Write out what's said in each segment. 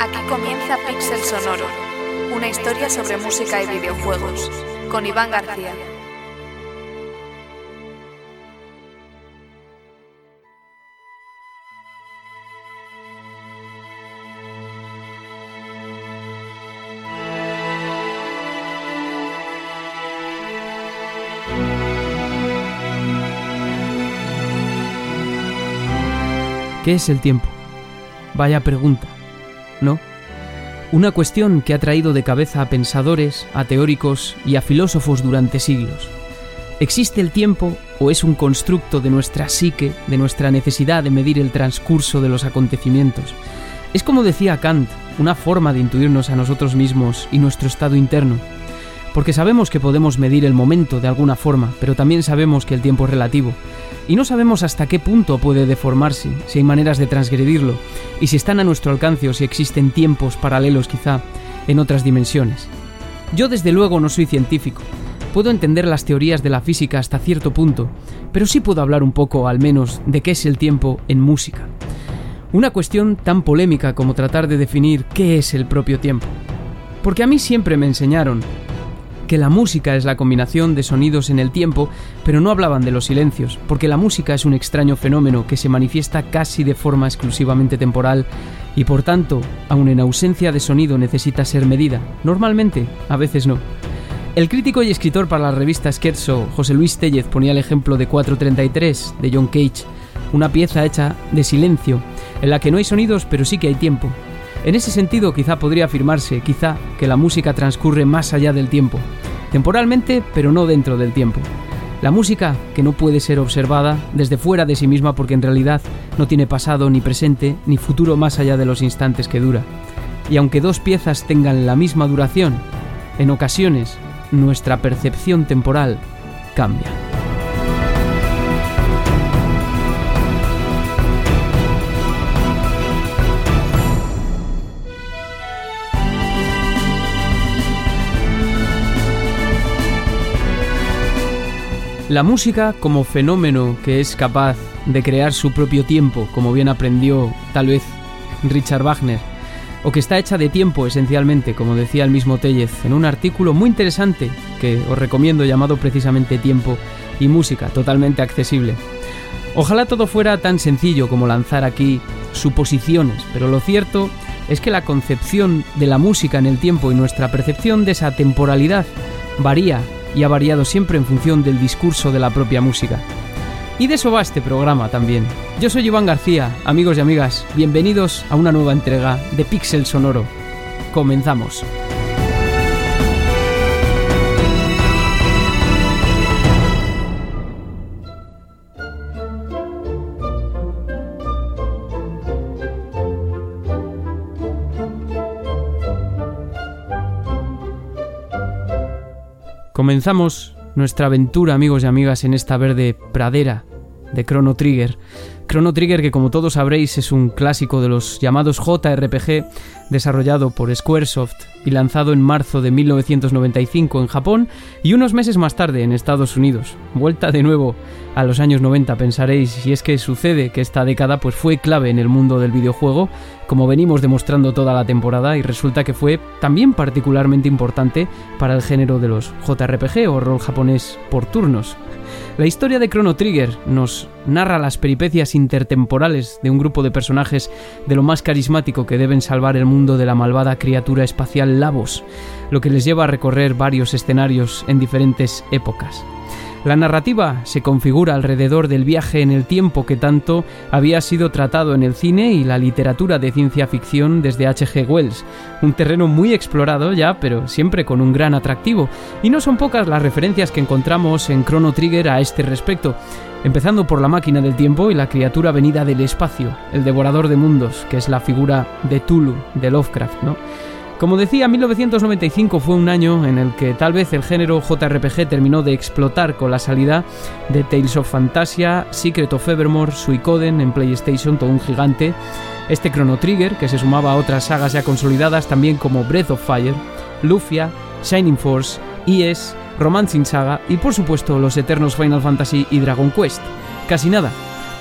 Aquí comienza Pixel Sonoro, una historia sobre música y videojuegos, con Iván García. ¿Qué es el tiempo? Vaya pregunta, ¿no? Una cuestión que ha traído de cabeza a pensadores, a teóricos y a filósofos durante siglos. ¿Existe el tiempo o es un constructo de nuestra psique, de nuestra necesidad de medir el transcurso de los acontecimientos? Es, como decía Kant, una forma de intuirnos a nosotros mismos y nuestro estado interno. Porque sabemos que podemos medir el momento de alguna forma, pero también sabemos que el tiempo es relativo. Y no sabemos hasta qué punto puede deformarse, si hay maneras de transgredirlo, y si están a nuestro alcance o si existen tiempos paralelos quizá en otras dimensiones. Yo desde luego no soy científico. Puedo entender las teorías de la física hasta cierto punto, pero sí puedo hablar un poco, al menos, de qué es el tiempo en música. Una cuestión tan polémica como tratar de definir qué es el propio tiempo. Porque a mí siempre me enseñaron que la música es la combinación de sonidos en el tiempo, pero no hablaban de los silencios, porque la música es un extraño fenómeno que se manifiesta casi de forma exclusivamente temporal y por tanto, aun en ausencia de sonido, necesita ser medida. Normalmente, a veces no. El crítico y escritor para la revista Scherzo, José Luis Tellez, ponía el ejemplo de 4:33 de John Cage, una pieza hecha de silencio, en la que no hay sonidos pero sí que hay tiempo. En ese sentido, quizá podría afirmarse, que la música transcurre más allá del tiempo, temporalmente, pero no dentro del tiempo. La música que no puede ser observada desde fuera de sí misma porque en realidad no tiene pasado, ni presente, ni futuro más allá de los instantes que dura. Y aunque dos piezas tengan la misma duración, en ocasiones nuestra percepción temporal cambia. La música como fenómeno que es capaz de crear su propio tiempo, como bien aprendió tal vez Richard Wagner, o que está hecha de tiempo esencialmente, como decía el mismo Tellez, en un artículo muy interesante que os recomiendo llamado precisamente Tiempo y Música, totalmente accesible. Ojalá todo fuera tan sencillo como lanzar aquí suposiciones, pero lo cierto es que la concepción de la música en el tiempo y nuestra percepción de esa temporalidad varía y ha variado siempre en función del discurso de la propia música. Y de eso va este programa también. Yo soy Iván García, amigos y amigas, bienvenidos a una nueva entrega de Pixel Sonoro. Comenzamos. Comenzamos nuestra aventura, amigos y amigas, en esta verde pradera de Chrono Trigger. Chrono Trigger, que como todos sabréis es un clásico de los llamados JRPG, desarrollado por Squaresoft y lanzado en marzo de 1995 en Japón y unos meses más tarde en Estados Unidos. Vuelta de nuevo a los años 90, pensaréis, y es que sucede que esta década pues fue clave en el mundo del videojuego, como venimos demostrando toda la temporada, y resulta que fue también particularmente importante para el género de los JRPG o rol japonés por turnos. La historia de Chrono Trigger nos narra las peripecias intertemporales de un grupo de personajes de lo más carismático que deben salvar el mundo de la malvada criatura espacial Lavos, lo que les lleva a recorrer varios escenarios en diferentes épocas. La narrativa se configura alrededor del viaje en el tiempo que tanto había sido tratado en el cine y la literatura de ciencia ficción desde H.G. Wells, un terreno muy explorado ya, pero siempre con un gran atractivo, y no son pocas las referencias que encontramos en Chrono Trigger a este respecto, empezando por la máquina del tiempo y la criatura venida del espacio, el devorador de mundos, que es la figura de Tulu, de Lovecraft, ¿no? Como decía, 1995 fue un año en el que tal vez el género JRPG terminó de explotar con la salida de Tales of Phantasia, Secret of Evermore, Suikoden en PlayStation, todo un gigante, este Chrono Trigger, que se sumaba a otras sagas ya consolidadas también como Breath of Fire, Lufia, Shining Force, ES, Romancing Saga y por supuesto los eternos Final Fantasy y Dragon Quest. Casi nada.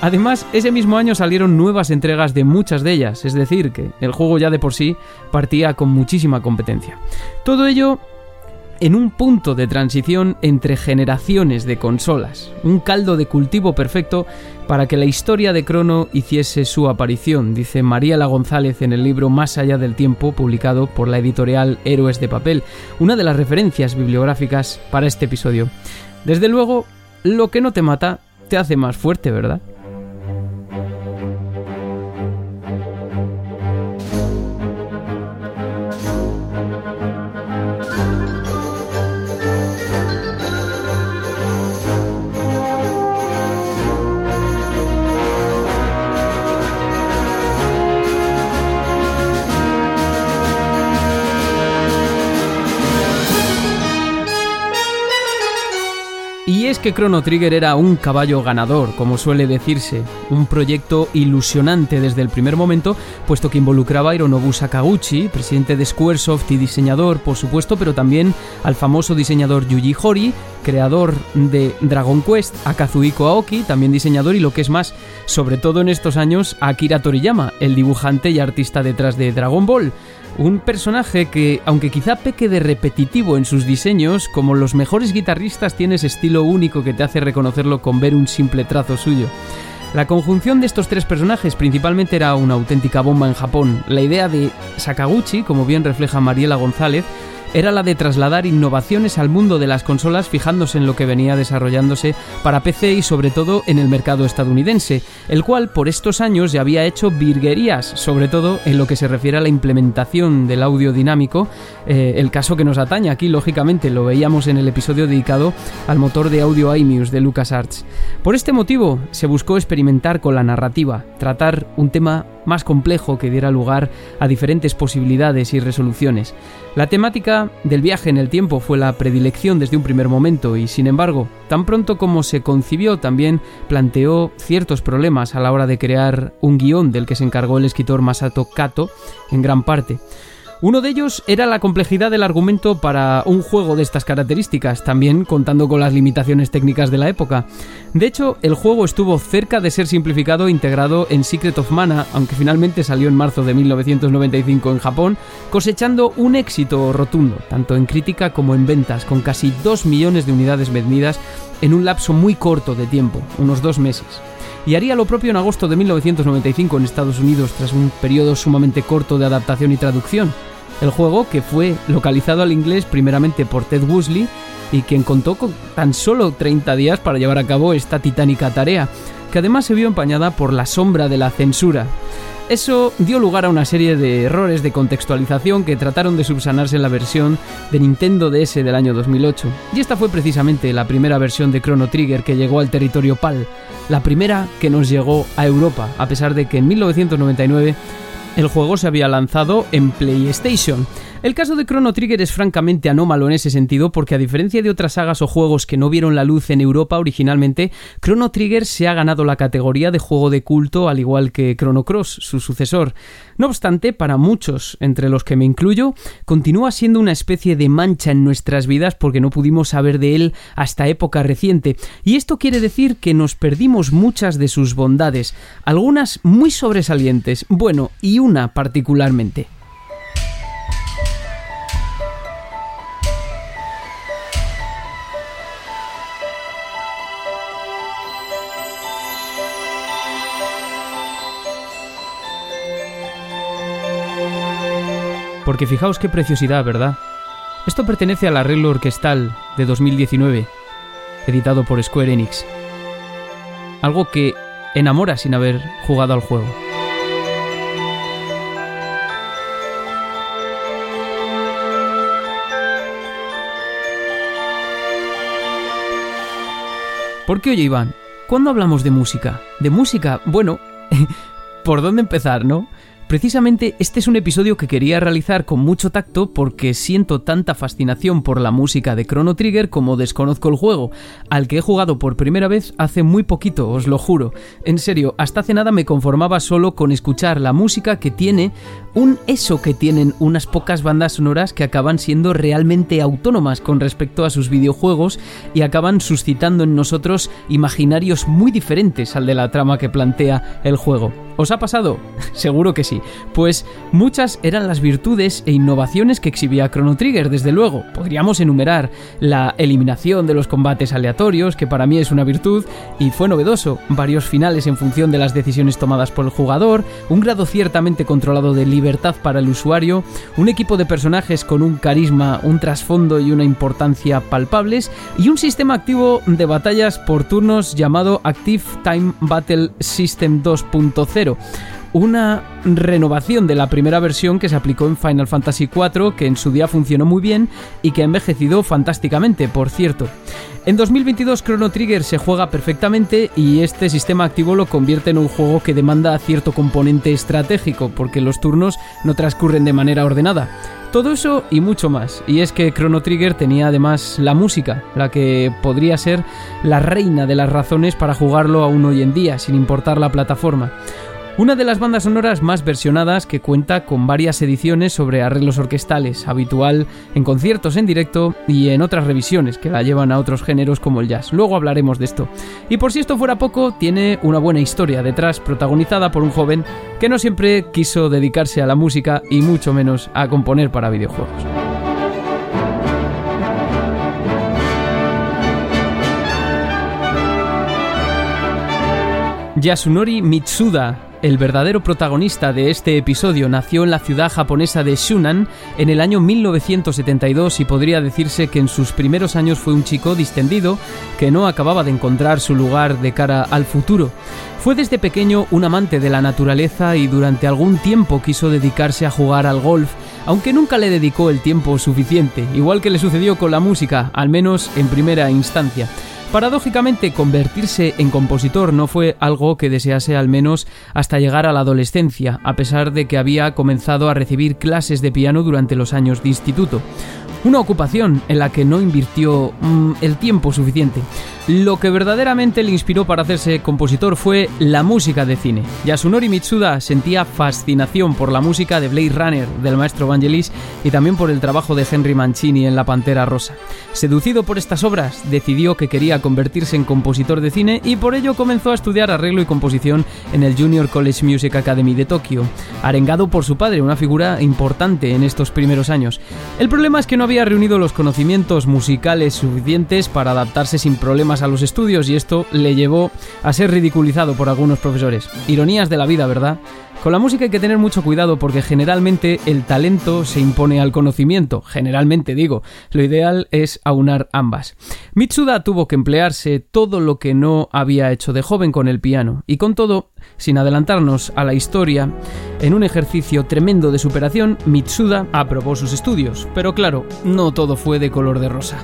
Además, ese mismo año salieron nuevas entregas de muchas de ellas, es decir, que el juego ya de por sí partía con muchísima competencia. Todo ello en un punto de transición entre generaciones de consolas, un caldo de cultivo perfecto para que la historia de Chrono hiciese su aparición, dice Mariela González en el libro Más allá del tiempo, publicado por la editorial Héroes de Papel, una de las referencias bibliográficas para este episodio. Desde luego, lo que no te mata te hace más fuerte, ¿verdad? Y es que Chrono Trigger era un caballo ganador, como suele decirse, un proyecto ilusionante desde el primer momento, puesto que involucraba a Hironobu Sakaguchi, presidente de Squaresoft y diseñador, por supuesto, pero también al famoso diseñador Yuji Horii, creador de Dragon Quest, a Kazuhiko Aoki, también diseñador, y lo que es más, sobre todo en estos años, a Akira Toriyama, el dibujante y artista detrás de Dragon Ball. Un personaje que, aunque quizá peque de repetitivo en sus diseños, como los mejores guitarristas tiene ese estilo único que te hace reconocerlo con ver un simple trazo suyo. La conjunción de estos tres personajes principalmente era una auténtica bomba en Japón. La idea de Sakaguchi, como bien refleja Mariela González, era la de trasladar innovaciones al mundo de las consolas fijándose en lo que venía desarrollándose para PC y sobre todo en el mercado estadounidense, el cual por estos años ya había hecho virguerías, sobre todo en lo que se refiere a la implementación del audio dinámico, el caso que nos atañe aquí, lógicamente, lo veíamos en el episodio dedicado al motor de audio iMuse de LucasArts. Por este motivo se buscó experimentar con la narrativa, tratar un tema más complejo que diera lugar a diferentes posibilidades y resoluciones. La temática del viaje en el tiempo fue la predilección desde un primer momento y, sin embargo, tan pronto como se concibió, también planteó ciertos problemas a la hora de crear un guión del que se encargó el escritor Masato Kato en gran parte. Uno de ellos era la complejidad del argumento para un juego de estas características, también contando con las limitaciones técnicas de la época. De hecho, el juego estuvo cerca de ser simplificado e integrado en Secret of Mana, aunque finalmente salió en marzo de 1995 en Japón, cosechando un éxito rotundo, tanto en crítica como en ventas, con casi 2 millones de unidades vendidas en un lapso muy corto de tiempo, unos 2 meses. Y haría lo propio en agosto de 1995 en Estados Unidos, tras un periodo sumamente corto de adaptación y traducción. El juego, que fue localizado al inglés primeramente por Ted Woolsey y quien contó con tan solo 30 días para llevar a cabo esta titánica tarea, que además se vio empañada por la sombra de la censura. Eso dio lugar a una serie de errores de contextualización que trataron de subsanarse en la versión de Nintendo DS del año 2008. Y esta fue precisamente la primera versión de Chrono Trigger que llegó al territorio PAL, la primera que nos llegó a Europa, a pesar de que en 1999 el juego se había lanzado en PlayStation. El caso de Chrono Trigger es francamente anómalo en ese sentido porque, a diferencia de otras sagas o juegos que no vieron la luz en Europa originalmente, Chrono Trigger se ha ganado la categoría de juego de culto al igual que Chrono Cross, su sucesor. No obstante, para muchos, entre los que me incluyo, continúa siendo una especie de mancha en nuestras vidas porque no pudimos saber de él hasta época reciente. Y esto quiere decir que nos perdimos muchas de sus bondades, algunas muy sobresalientes, bueno, y una particularmente. Porque fijaos qué preciosidad, ¿verdad? Esto pertenece al arreglo orquestal de 2019, editado por Square Enix. Algo que enamora sin haber jugado al juego. Porque, oye, Iván, ¿cuándo hablamos de música? ¿De música? Bueno, ¿por dónde empezar, no? Precisamente este es un episodio que quería realizar con mucho tacto porque siento tanta fascinación por la música de Chrono Trigger como desconozco el juego, al que he jugado por primera vez hace muy poquito, os lo juro. En serio, hasta hace nada me conformaba solo con escuchar la música que tiene eso que tienen unas pocas bandas sonoras que acaban siendo realmente autónomas con respecto a sus videojuegos y acaban suscitando en nosotros imaginarios muy diferentes al de la trama que plantea el juego. ¿Os ha pasado? Seguro que sí. Pues muchas eran las virtudes e innovaciones que exhibía Chrono Trigger, desde luego. Podríamos enumerar la eliminación de los combates aleatorios, que para mí es una virtud, y fue novedoso, varios finales en función de las decisiones tomadas por el jugador, un grado ciertamente controlado de libertad para el usuario, un equipo de personajes con un carisma, un trasfondo y una importancia palpables, y un sistema activo de batallas por turnos llamado Active Time Battle System 2.0. Una renovación de la primera versión que se aplicó en Final Fantasy IV, que en su día funcionó muy bien y que ha envejecido fantásticamente, por cierto. En 2022 Chrono Trigger se juega perfectamente y este sistema activo lo convierte en un juego que demanda cierto componente estratégico, porque los turnos no transcurren de manera ordenada. Todo eso y mucho más, y es que Chrono Trigger tenía además la música, la que podría ser la reina de las razones para jugarlo aún hoy en día, sin importar la plataforma. Una de las bandas sonoras más versionadas, que cuenta con varias ediciones sobre arreglos orquestales, habitual en conciertos en directo y en otras revisiones que la llevan a otros géneros como el jazz. Luego hablaremos de esto. Y por si esto fuera poco, tiene una buena historia detrás, protagonizada por un joven que no siempre quiso dedicarse a la música y mucho menos a componer para videojuegos. Yasunori Mitsuda, el verdadero protagonista de este episodio, nació en la ciudad japonesa de Shunan en el año 1972 y podría decirse que en sus primeros años fue un chico distendido que no acababa de encontrar su lugar de cara al futuro. Fue desde pequeño un amante de la naturaleza y durante algún tiempo quiso dedicarse a jugar al golf, aunque nunca le dedicó el tiempo suficiente, igual que le sucedió con la música, al menos en primera instancia. Paradójicamente, convertirse en compositor no fue algo que desease al menos hasta llegar a la adolescencia, a pesar de que había comenzado a recibir clases de piano durante los años de instituto. Una ocupación en la que no invirtió el tiempo suficiente. Lo que verdaderamente le inspiró para hacerse compositor fue la música de cine. Yasunori Mitsuda sentía fascinación por la música de Blade Runner del maestro Vangelis y también por el trabajo de Henry Mancini en La Pantera Rosa. Seducido por estas obras, decidió que quería convertirse en compositor de cine y por ello comenzó a estudiar arreglo y composición en el Junior College Music Academy de Tokio, arengado por su padre, una figura importante en estos primeros años. El problema es que no había reunido los conocimientos musicales suficientes para adaptarse sin problemas a los estudios y esto le llevó a ser ridiculizado por algunos profesores. Ironías de la vida, ¿verdad? Con la música hay que tener mucho cuidado porque generalmente el talento se impone al conocimiento. Generalmente digo, lo ideal es aunar ambas. Mitsuda tuvo que emplearse todo lo que no había hecho de joven con el piano y con todo, sin adelantarnos a la historia, en un ejercicio tremendo de superación, Mitsuda aprobó sus estudios. Pero claro, no todo fue de color de rosa.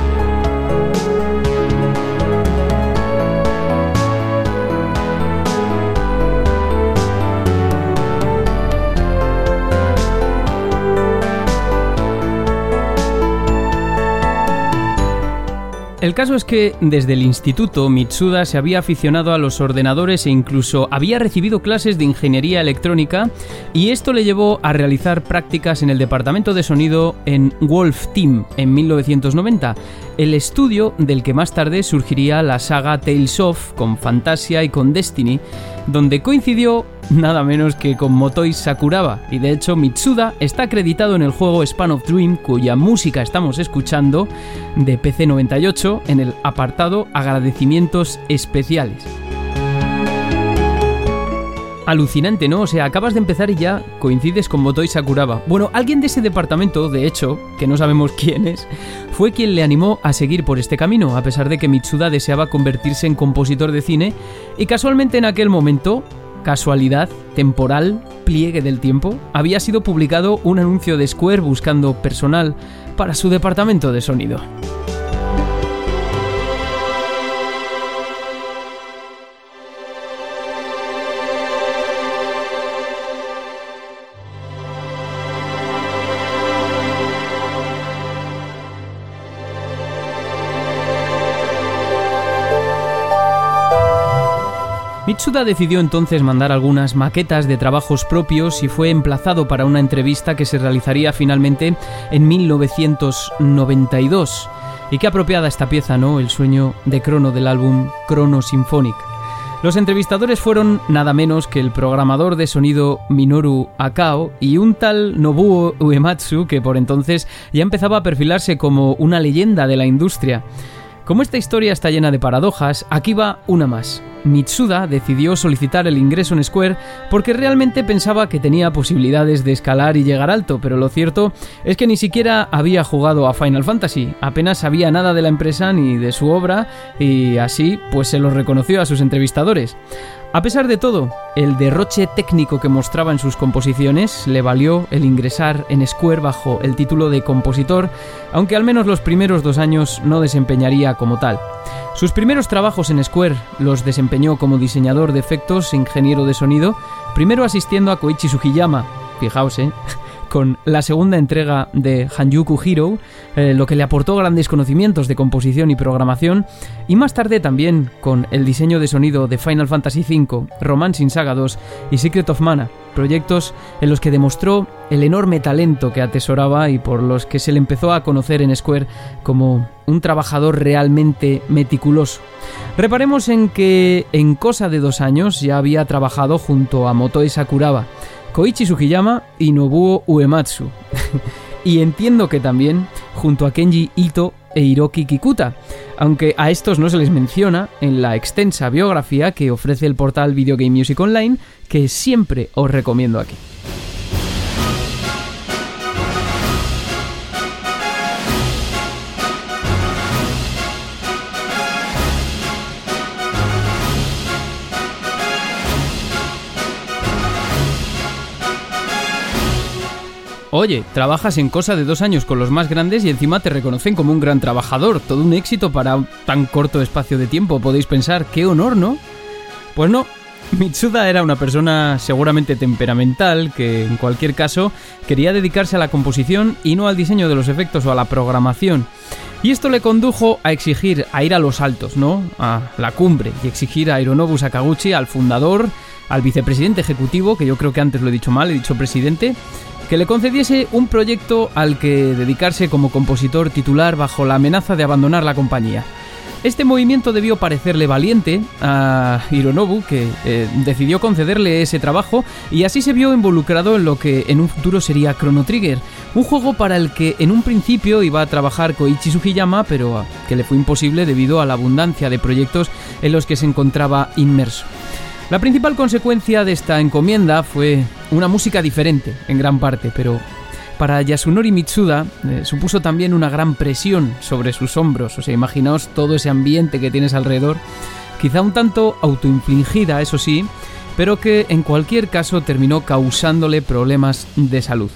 El caso es que desde el instituto Mitsuda se había aficionado a los ordenadores e incluso había recibido clases de ingeniería electrónica y esto le llevó a realizar prácticas en el departamento de sonido en Wolf Team en 1990, el estudio del que más tarde surgiría la saga Tales of, con Fantasia y con Destiny, donde coincidió nada menos que con Motoi Sakuraba, y de hecho Mitsuda está acreditado en el juego Span of Dream, cuya música estamos escuchando, de PC 98, en el apartado Agradecimientos Especiales. Alucinante, ¿no? O sea, acabas de empezar y ya coincides con Motoi Sakuraba. Bueno, alguien de ese departamento, de hecho, que no sabemos quién es, fue quien le animó a seguir por este camino, a pesar de que Mitsuda deseaba convertirse en compositor de cine, y casualmente en aquel momento, casualidad, temporal, pliegue del tiempo, había sido publicado un anuncio de Square buscando personal para su departamento de sonido. Mitsuda decidió entonces mandar algunas maquetas de trabajos propios y fue emplazado para una entrevista que se realizaría finalmente en 1992. Y qué apropiada esta pieza, ¿no? El sueño de Chrono del álbum Chrono Symphonic. Los entrevistadores fueron nada menos que el programador de sonido Minoru Akao y un tal Nobuo Uematsu, que por entonces ya empezaba a perfilarse como una leyenda de la industria. Como esta historia está llena de paradojas, aquí va una más. Mitsuda decidió solicitar el ingreso en Square porque realmente pensaba que tenía posibilidades de escalar y llegar alto, pero lo cierto es que ni siquiera había jugado a Final Fantasy, apenas sabía nada de la empresa ni de su obra y así pues se lo reconoció a sus entrevistadores. A pesar de todo, el derroche técnico que mostraba en sus composiciones le valió el ingresar en Square bajo el título de compositor, aunque al menos los primeros 2 años no desempeñaría como tal. Sus primeros trabajos en Square los desempeñó como diseñador de efectos e ingeniero de sonido, primero asistiendo a Koichi Sugiyama, fijaos, con la segunda entrega de Hanjuku Hero, lo que le aportó grandes conocimientos de composición y programación, y más tarde también con el diseño de sonido de Final Fantasy V, Romancing Saga 2 y Secret of Mana, proyectos en los que demostró el enorme talento que atesoraba y por los que se le empezó a conocer en Square como un trabajador realmente meticuloso. Reparemos en que en cosa de 2 años ya había trabajado junto a Motoi Sakuraba, Koichi Sugiyama y Nobuo Uematsu. Y entiendo que también junto a Kenji Ito e Hiroki Kikuta, aunque a estos no se les menciona en la extensa biografía que ofrece el portal Video Game Music Online, que siempre os recomiendo aquí. Oye, trabajas en cosa de 2 años con los más grandes y encima te reconocen como un gran trabajador. Todo un éxito para tan corto espacio de tiempo. Podéis pensar, qué honor, ¿no? Pues no. Mitsuda era una persona seguramente temperamental que, en cualquier caso, quería dedicarse a la composición y no al diseño de los efectos o a la programación. Y esto le condujo a ir a los altos, ¿no? A la cumbre, y exigir a Hironobu Sakaguchi, al fundador, al vicepresidente ejecutivo, que yo creo que antes lo he dicho mal, he dicho presidente, que le concediese un proyecto al que dedicarse como compositor titular bajo la amenaza de abandonar la compañía. Este movimiento debió parecerle valiente a Hironobu, que decidió concederle ese trabajo y así se vio involucrado en lo que en un futuro sería Chrono Trigger, un juego para el que en un principio iba a trabajar Koichi Sugiyama, pero que le fue imposible debido a la abundancia de proyectos en los que se encontraba inmerso. La principal consecuencia de esta encomienda fue una música diferente, en gran parte, pero para Yasunori Mitsuda supuso también una gran presión sobre sus hombros. O sea, imaginaos todo ese ambiente que tienes alrededor, quizá un tanto autoinfligida, eso sí, pero que en cualquier caso terminó causándole problemas de salud.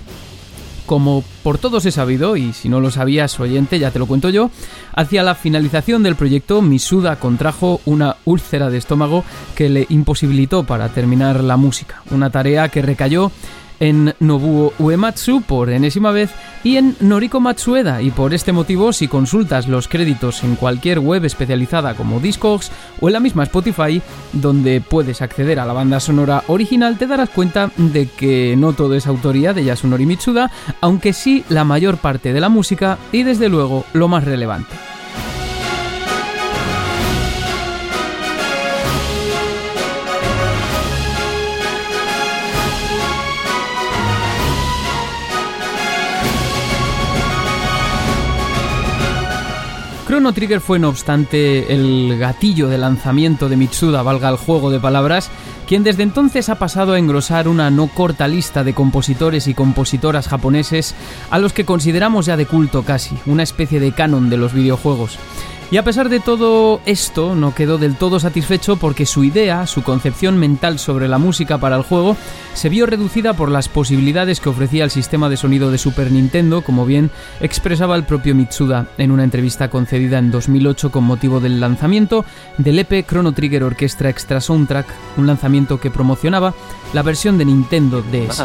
Como por todos he sabido, y si no lo sabías, oyente, ya te lo cuento yo, hacia la finalización del proyecto, Mitsuda contrajo una úlcera de estómago que le imposibilitó para terminar la música, una tarea que recayó en Nobuo Uematsu por enésima vez y en Noriko Matsueda, y por este motivo, si consultas los créditos en cualquier web especializada como Discogs o en la misma Spotify, donde puedes acceder a la banda sonora original, te darás cuenta de que no todo es autoría de Yasunori Mitsuda, aunque sí la mayor parte de la música y desde luego lo más relevante. Chrono Trigger fue, no obstante, el gatillo de lanzamiento de Mitsuda, valga el juego de palabras, quien desde entonces ha pasado a engrosar una no corta lista de compositores y compositoras japoneses a los que consideramos ya de culto casi, una especie de canon de los videojuegos. Y a pesar de todo esto, no quedó del todo satisfecho porque su idea, su concepción mental sobre la música para el juego, se vio reducida por las posibilidades que ofrecía el sistema de sonido de Super Nintendo, como bien expresaba el propio Mitsuda en una entrevista concedida en 2008 con motivo del lanzamiento del EP Chrono Trigger Orchestra Extra Soundtrack, un lanzamiento que promocionaba la versión de Nintendo DS.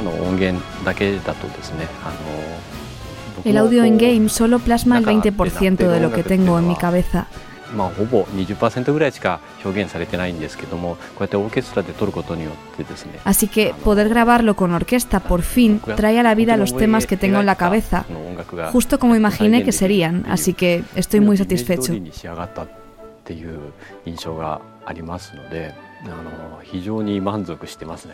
El audio in-game solo plasma el 20% de lo que tengo en mi cabeza. ほぼ 20% ぐらいしか表現されてないんですけども、こうやってオーケストラで撮ることによってですね。 Así que poder grabarlo con orquesta por fin trae a la vida los temas que tengo en la cabeza, justo como imaginé que serían, así que estoy muy satisfecho. っていう印象がありますので、非常に満足してますね。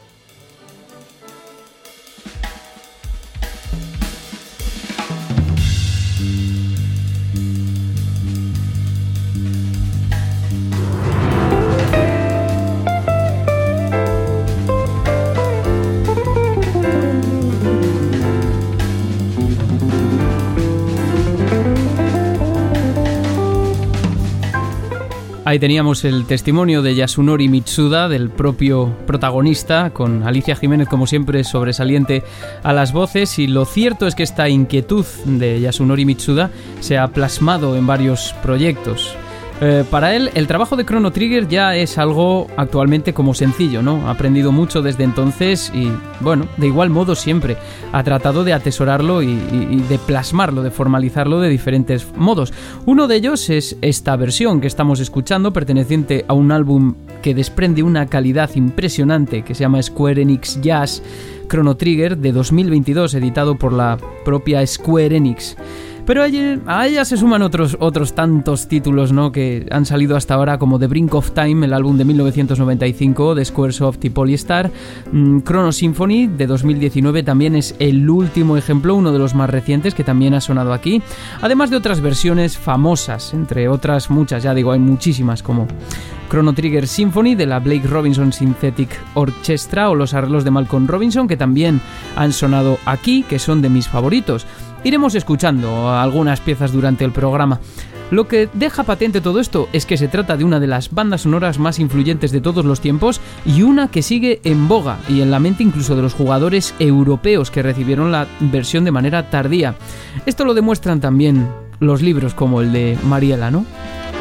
Ahí teníamos el testimonio de Yasunori Mitsuda, del propio protagonista, con Alicia Jiménez como siempre sobresaliente a las voces, y lo cierto es que esta inquietud de Yasunori Mitsuda se ha plasmado en varios proyectos. Para él, el trabajo de Chrono Trigger ya es algo actualmente como sencillo, ¿no? Ha aprendido mucho desde entonces y, bueno, de igual modo siempre ha tratado de atesorarlo y de plasmarlo, de formalizarlo de diferentes modos. Uno de ellos es esta versión que estamos escuchando, perteneciente a un álbum que desprende una calidad impresionante, que se llama Square Enix Jazz Chrono Trigger, de 2022, editado por la propia Square Enix. Pero a ella se suman otros tantos títulos, ¿no?, que han salido hasta ahora, como The Brink of Time, el álbum de 1995 de Squaresoft y Polystar. Chrono Symphony de 2019 también es el último ejemplo, uno de los más recientes, que también ha sonado aquí, además de otras versiones famosas, entre otras muchas, ya digo, hay muchísimas, como Chrono Trigger Symphony de la Blake Robinson Synthetic Orchestra, o los arreglos de Malcolm Robinson, que también han sonado aquí, que son de mis favoritos. Iremos escuchando algunas piezas durante el programa. Lo que deja patente todo esto es que se trata de una de las bandas sonoras más influyentes de todos los tiempos, y una que sigue en boga y en la mente incluso de los jugadores europeos que recibieron la versión de manera tardía. Esto lo demuestran también los libros como el de Mariela, ¿no?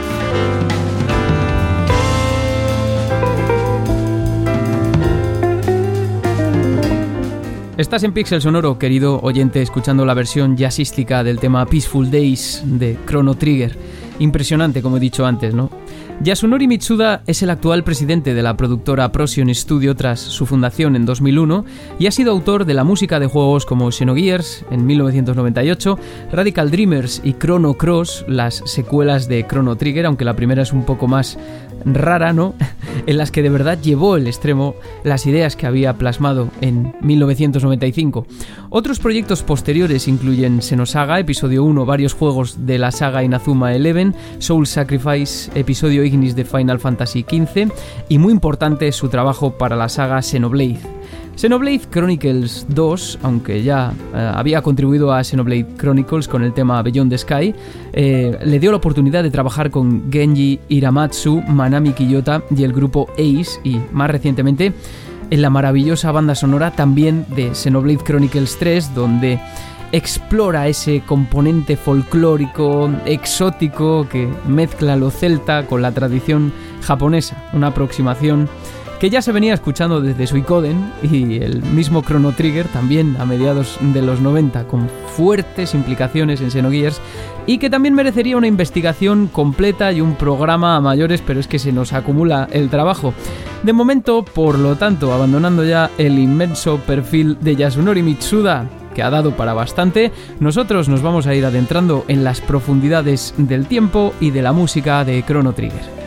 Estás en Pixel Sonoro, querido oyente, escuchando la versión jazzística del tema Peaceful Days de Chrono Trigger. Impresionante, como he dicho antes, ¿no? Yasunori Mitsuda es el actual presidente de la productora Procyon Studio tras su fundación en 2001, y ha sido autor de la música de juegos como Xenogears en 1998, Radical Dreamers y Chrono Cross, las secuelas de Chrono Trigger, aunque la primera es un poco más rara, ¿no?, en las que de verdad llevó el extremo las ideas que había plasmado en 1995. Otros proyectos posteriores incluyen Xenosaga, episodio 1, varios juegos de la saga Inazuma Eleven, Soul Sacrifice, episodio Ignis de Final Fantasy XV, y muy importante su trabajo para la saga Xenoblade. Xenoblade Chronicles 2, aunque ya había contribuido a Xenoblade Chronicles con el tema Beyond the Sky, le dio la oportunidad de trabajar con Genji Hiramatsu, Manami Kiyota y el grupo Ace, y más recientemente en la maravillosa banda sonora también de Xenoblade Chronicles 3, donde explora ese componente folclórico, exótico, que mezcla lo celta con la tradición japonesa, una aproximación que ya se venía escuchando desde Suikoden y el mismo Chrono Trigger, también a mediados de los 90, con fuertes implicaciones en Xenogears, y que también merecería una investigación completa y un programa a mayores, pero es que se nos acumula el trabajo. De momento, por lo tanto, abandonando ya el inmenso perfil de Yasunori Mitsuda, que ha dado para bastante, nosotros nos vamos a ir adentrando en las profundidades del tiempo y de la música de Chrono Trigger.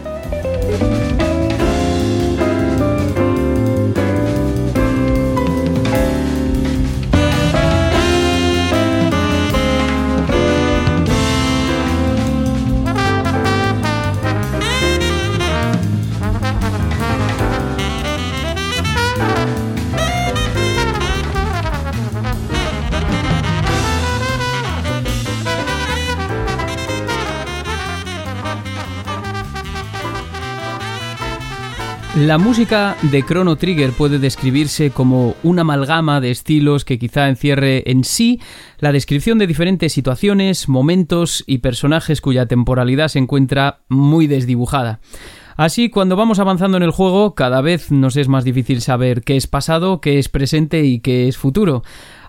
La música de Chrono Trigger puede describirse como una amalgama de estilos que quizá encierre en sí la descripción de diferentes situaciones, momentos y personajes cuya temporalidad se encuentra muy desdibujada. Así, cuando vamos avanzando en el juego, cada vez nos es más difícil saber qué es pasado, qué es presente y qué es futuro.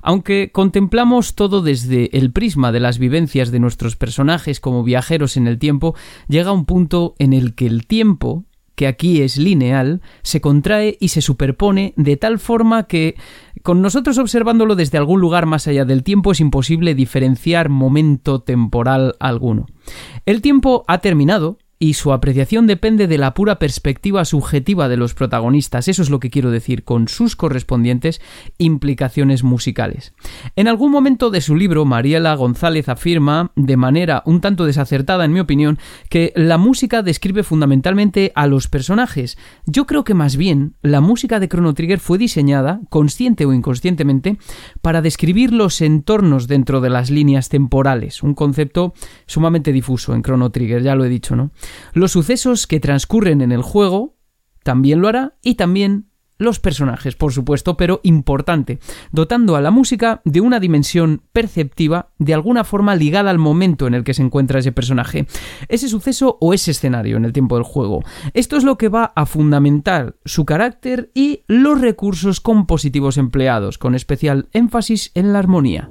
Aunque contemplamos todo desde el prisma de las vivencias de nuestros personajes como viajeros en el tiempo, llega un punto en el que el tiempo, que aquí es lineal, se contrae y se superpone de tal forma que, con nosotros observándolo desde algún lugar más allá del tiempo, es imposible diferenciar momento temporal alguno. El tiempo ha terminado y su apreciación depende de la pura perspectiva subjetiva de los protagonistas. Eso es lo que quiero decir, con sus correspondientes implicaciones musicales. En algún momento de su libro, Mariela González afirma, de manera un tanto desacertada en mi opinión, que la música describe fundamentalmente a los personajes. Yo creo que más bien la música de Chrono Trigger fue diseñada, consciente o inconscientemente, para describir los entornos dentro de las líneas temporales, un concepto sumamente difuso en Chrono Trigger, ya lo he dicho, ¿no? Los sucesos que transcurren en el juego también lo hará, y también los personajes, por supuesto, pero importante, dotando a la música de una dimensión perceptiva de alguna forma ligada al momento en el que se encuentra ese personaje, ese suceso o ese escenario en el tiempo del juego. Esto es lo que va a fundamentar su carácter y los recursos compositivos empleados, con especial énfasis en la armonía.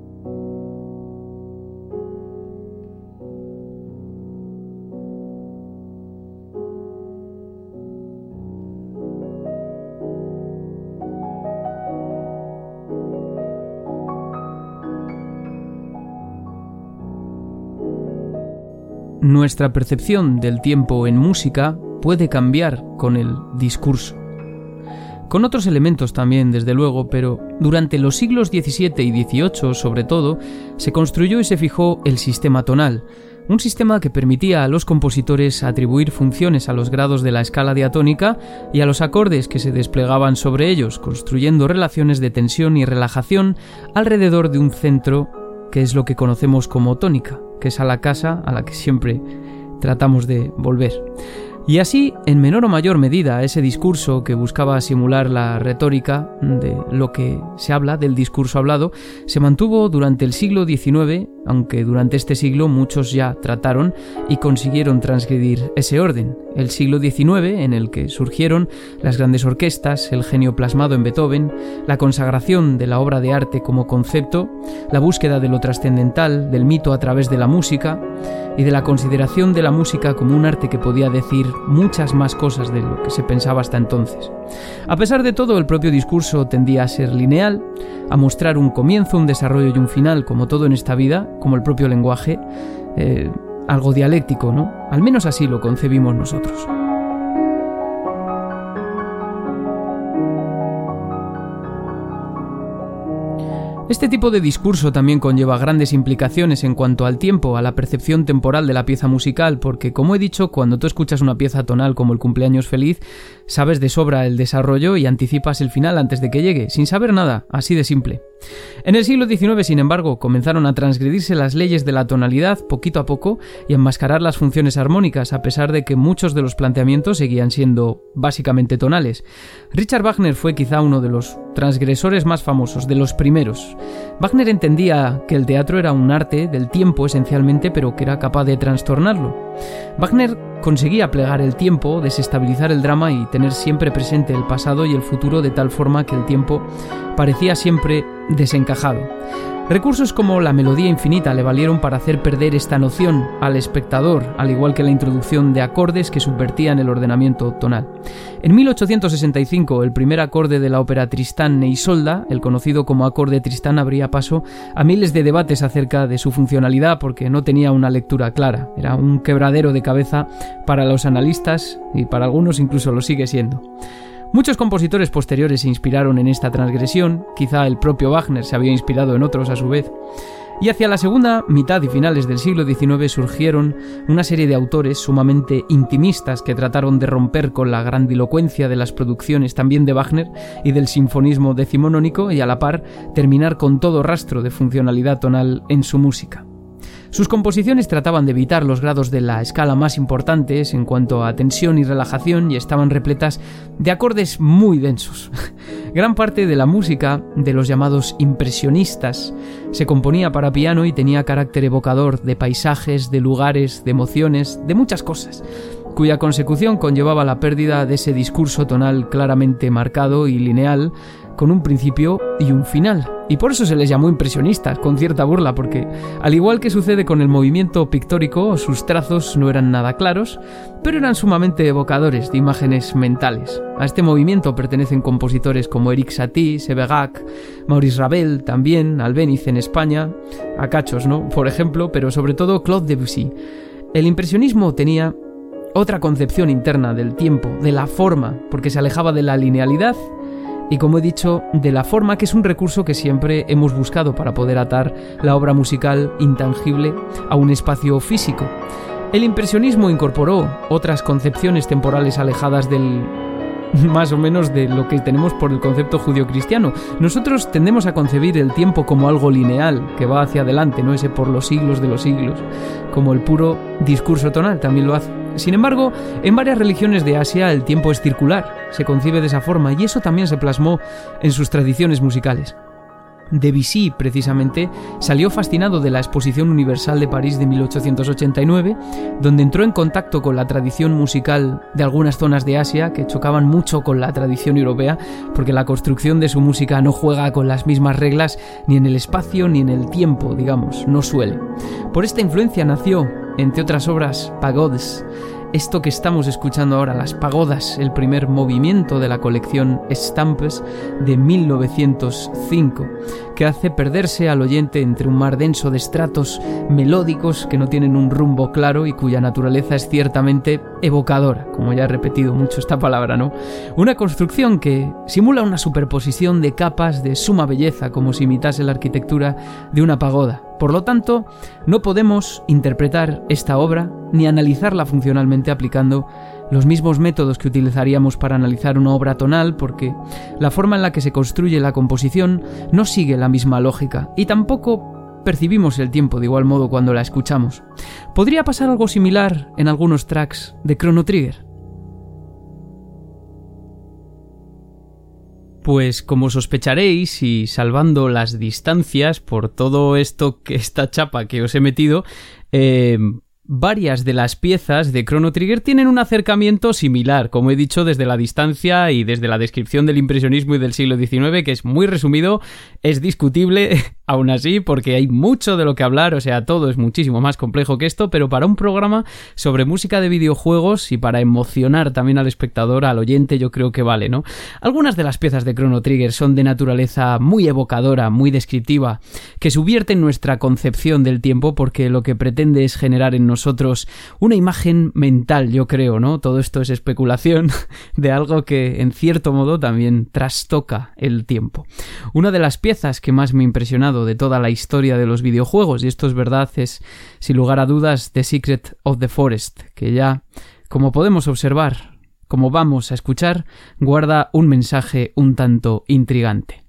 Nuestra percepción del tiempo en música puede cambiar con el discurso. Con otros elementos también, desde luego, pero durante los siglos XVII y XVIII, sobre todo, se construyó y se fijó el sistema tonal, un sistema que permitía a los compositores atribuir funciones a los grados de la escala diatónica y a los acordes que se desplegaban sobre ellos, construyendo relaciones de tensión y relajación alrededor de un centro que es lo que conocemos como tónica, que es a la casa a la que siempre tratamos de volver. Y así, en menor o mayor medida, ese discurso que buscaba simular la retórica de lo que se habla, del discurso hablado, se mantuvo durante el siglo XIX, aunque durante este siglo muchos ya trataron y consiguieron transgredir ese orden. El siglo XIX, en el que surgieron las grandes orquestas, el genio plasmado en Beethoven, la consagración de la obra de arte como concepto, la búsqueda de lo trascendental, del mito a través de la música y de la consideración de la música como un arte que podía decir muchas más cosas de lo que se pensaba hasta entonces. A pesar de todo, el propio discurso tendía a ser lineal, a mostrar un comienzo, un desarrollo y un final, como todo en esta vida, como el propio lenguaje, algo dialéctico, ¿no? Al menos así lo concebimos nosotros. Este tipo de discurso también conlleva grandes implicaciones en cuanto al tiempo, a la percepción temporal de la pieza musical, porque, como he dicho, cuando tú escuchas una pieza tonal como el Cumpleaños Feliz, sabes de sobra el desarrollo y anticipas el final antes de que llegue, sin saber nada, así de simple. En el siglo XIX, sin embargo, comenzaron a transgredirse las leyes de la tonalidad poquito a poco y a enmascarar las funciones armónicas, a pesar de que muchos de los planteamientos seguían siendo básicamente tonales. Richard Wagner fue quizá uno de los transgresores más famosos, de los primeros. Wagner entendía que el teatro era un arte del tiempo esencialmente, pero que era capaz de trastornarlo. Wagner conseguía plegar el tiempo, desestabilizar el drama y tener siempre presente el pasado y el futuro de tal forma que el tiempo parecía siempre desencajado. Recursos como la melodía infinita le valieron para hacer perder esta noción al espectador, al igual que la introducción de acordes que subvertían el ordenamiento tonal. En 1865, el primer acorde de la ópera Tristán e Isolda, el conocido como acorde Tristán, abría paso a miles de debates acerca de su funcionalidad porque no tenía una lectura clara. Era un quebradero de cabeza para los analistas y para algunos incluso lo sigue siendo. Muchos compositores posteriores se inspiraron en esta transgresión, quizá el propio Wagner se había inspirado en otros a su vez, y hacia la segunda mitad y finales del siglo XIX surgieron una serie de autores sumamente intimistas que trataron de romper con la grandilocuencia de las producciones también de Wagner y del sinfonismo decimonónico y a la par terminar con todo rastro de funcionalidad tonal en su música. Sus composiciones trataban de evitar los grados de la escala más importantes en cuanto a tensión y relajación y estaban repletas de acordes muy densos. Gran parte de la música de los llamados impresionistas se componía para piano y tenía carácter evocador de paisajes, de lugares, de emociones, de muchas cosas, cuya consecución conllevaba la pérdida de ese discurso tonal claramente marcado y lineal con un principio y un final. Y por eso se les llamó impresionistas, con cierta burla, porque al igual que sucede con el movimiento pictórico, sus trazos no eran nada claros, pero eran sumamente evocadores de imágenes mentales. A este movimiento pertenecen compositores como Erik Satie, Séverac, Maurice Ravel, también Albéniz en España, a cachos, ¿no?, por ejemplo, pero sobre todo Claude Debussy. El impresionismo tenía otra concepción interna del tiempo, de la forma, porque se alejaba de la linealidad y, como he dicho, de la forma, que es un recurso que siempre hemos buscado para poder atar la obra musical intangible a un espacio físico. El impresionismo incorporó otras concepciones temporales alejadas del más o menos de lo que tenemos por el concepto judio-cristiano. Nosotros tendemos a concebir el tiempo como algo lineal, que va hacia adelante, no ese por los siglos de los siglos, como el puro discurso tonal también lo hace. Sin embargo, en varias religiones de Asia el tiempo es circular, se concibe de esa forma, y eso también se plasmó en sus tradiciones musicales. Debussy, precisamente, salió fascinado de la Exposición Universal de París de 1889, donde entró en contacto con la tradición musical de algunas zonas de Asia que chocaban mucho con la tradición europea, porque la construcción de su música no juega con las mismas reglas ni en el espacio ni en el tiempo, digamos, no suele. Por esta influencia nació, entre otras obras, Pagodes. Esto que estamos escuchando ahora, las pagodas, el primer movimiento de la colección Estampes de 1905, que hace perderse al oyente entre un mar denso de estratos melódicos que no tienen un rumbo claro y cuya naturaleza es ciertamente evocadora, como ya he repetido mucho esta palabra, ¿no? Una construcción que simula una superposición de capas de suma belleza, como si imitase la arquitectura de una pagoda. Por lo tanto, no podemos interpretar esta obra ni analizarla funcionalmente aplicando los mismos métodos que utilizaríamos para analizar una obra tonal, porque la forma en la que se construye la composición no sigue la misma lógica y tampoco percibimos el tiempo de igual modo cuando la escuchamos. ¿Podría pasar algo similar en algunos tracks de Chrono Trigger? Pues como sospecharéis, y salvando las distancias por todo esta chapa que os he metido, varias de las piezas de Chrono Trigger tienen un acercamiento similar, como he dicho, desde la distancia y desde la descripción del impresionismo y del siglo XIX, que es muy resumido, es discutible aún así, porque hay mucho de lo que hablar, o sea, todo es muchísimo más complejo que esto, pero para un programa sobre música de videojuegos y para emocionar también al espectador, al oyente, yo creo que vale, ¿no? Algunas de las piezas de Chrono Trigger son de naturaleza muy evocadora, muy descriptiva, que subvierten nuestra concepción del tiempo, porque lo que pretende es generar en nosotros una imagen mental, yo creo, ¿no? Todo esto es especulación de algo que, en cierto modo, también trastoca el tiempo. Una de las piezas que más me ha impresionado de toda la historia de los videojuegos, y esto es verdad, es sin lugar a dudas The Secret of the Forest, que ya, como podemos observar, como vamos a escuchar, guarda un mensaje un tanto intrigante.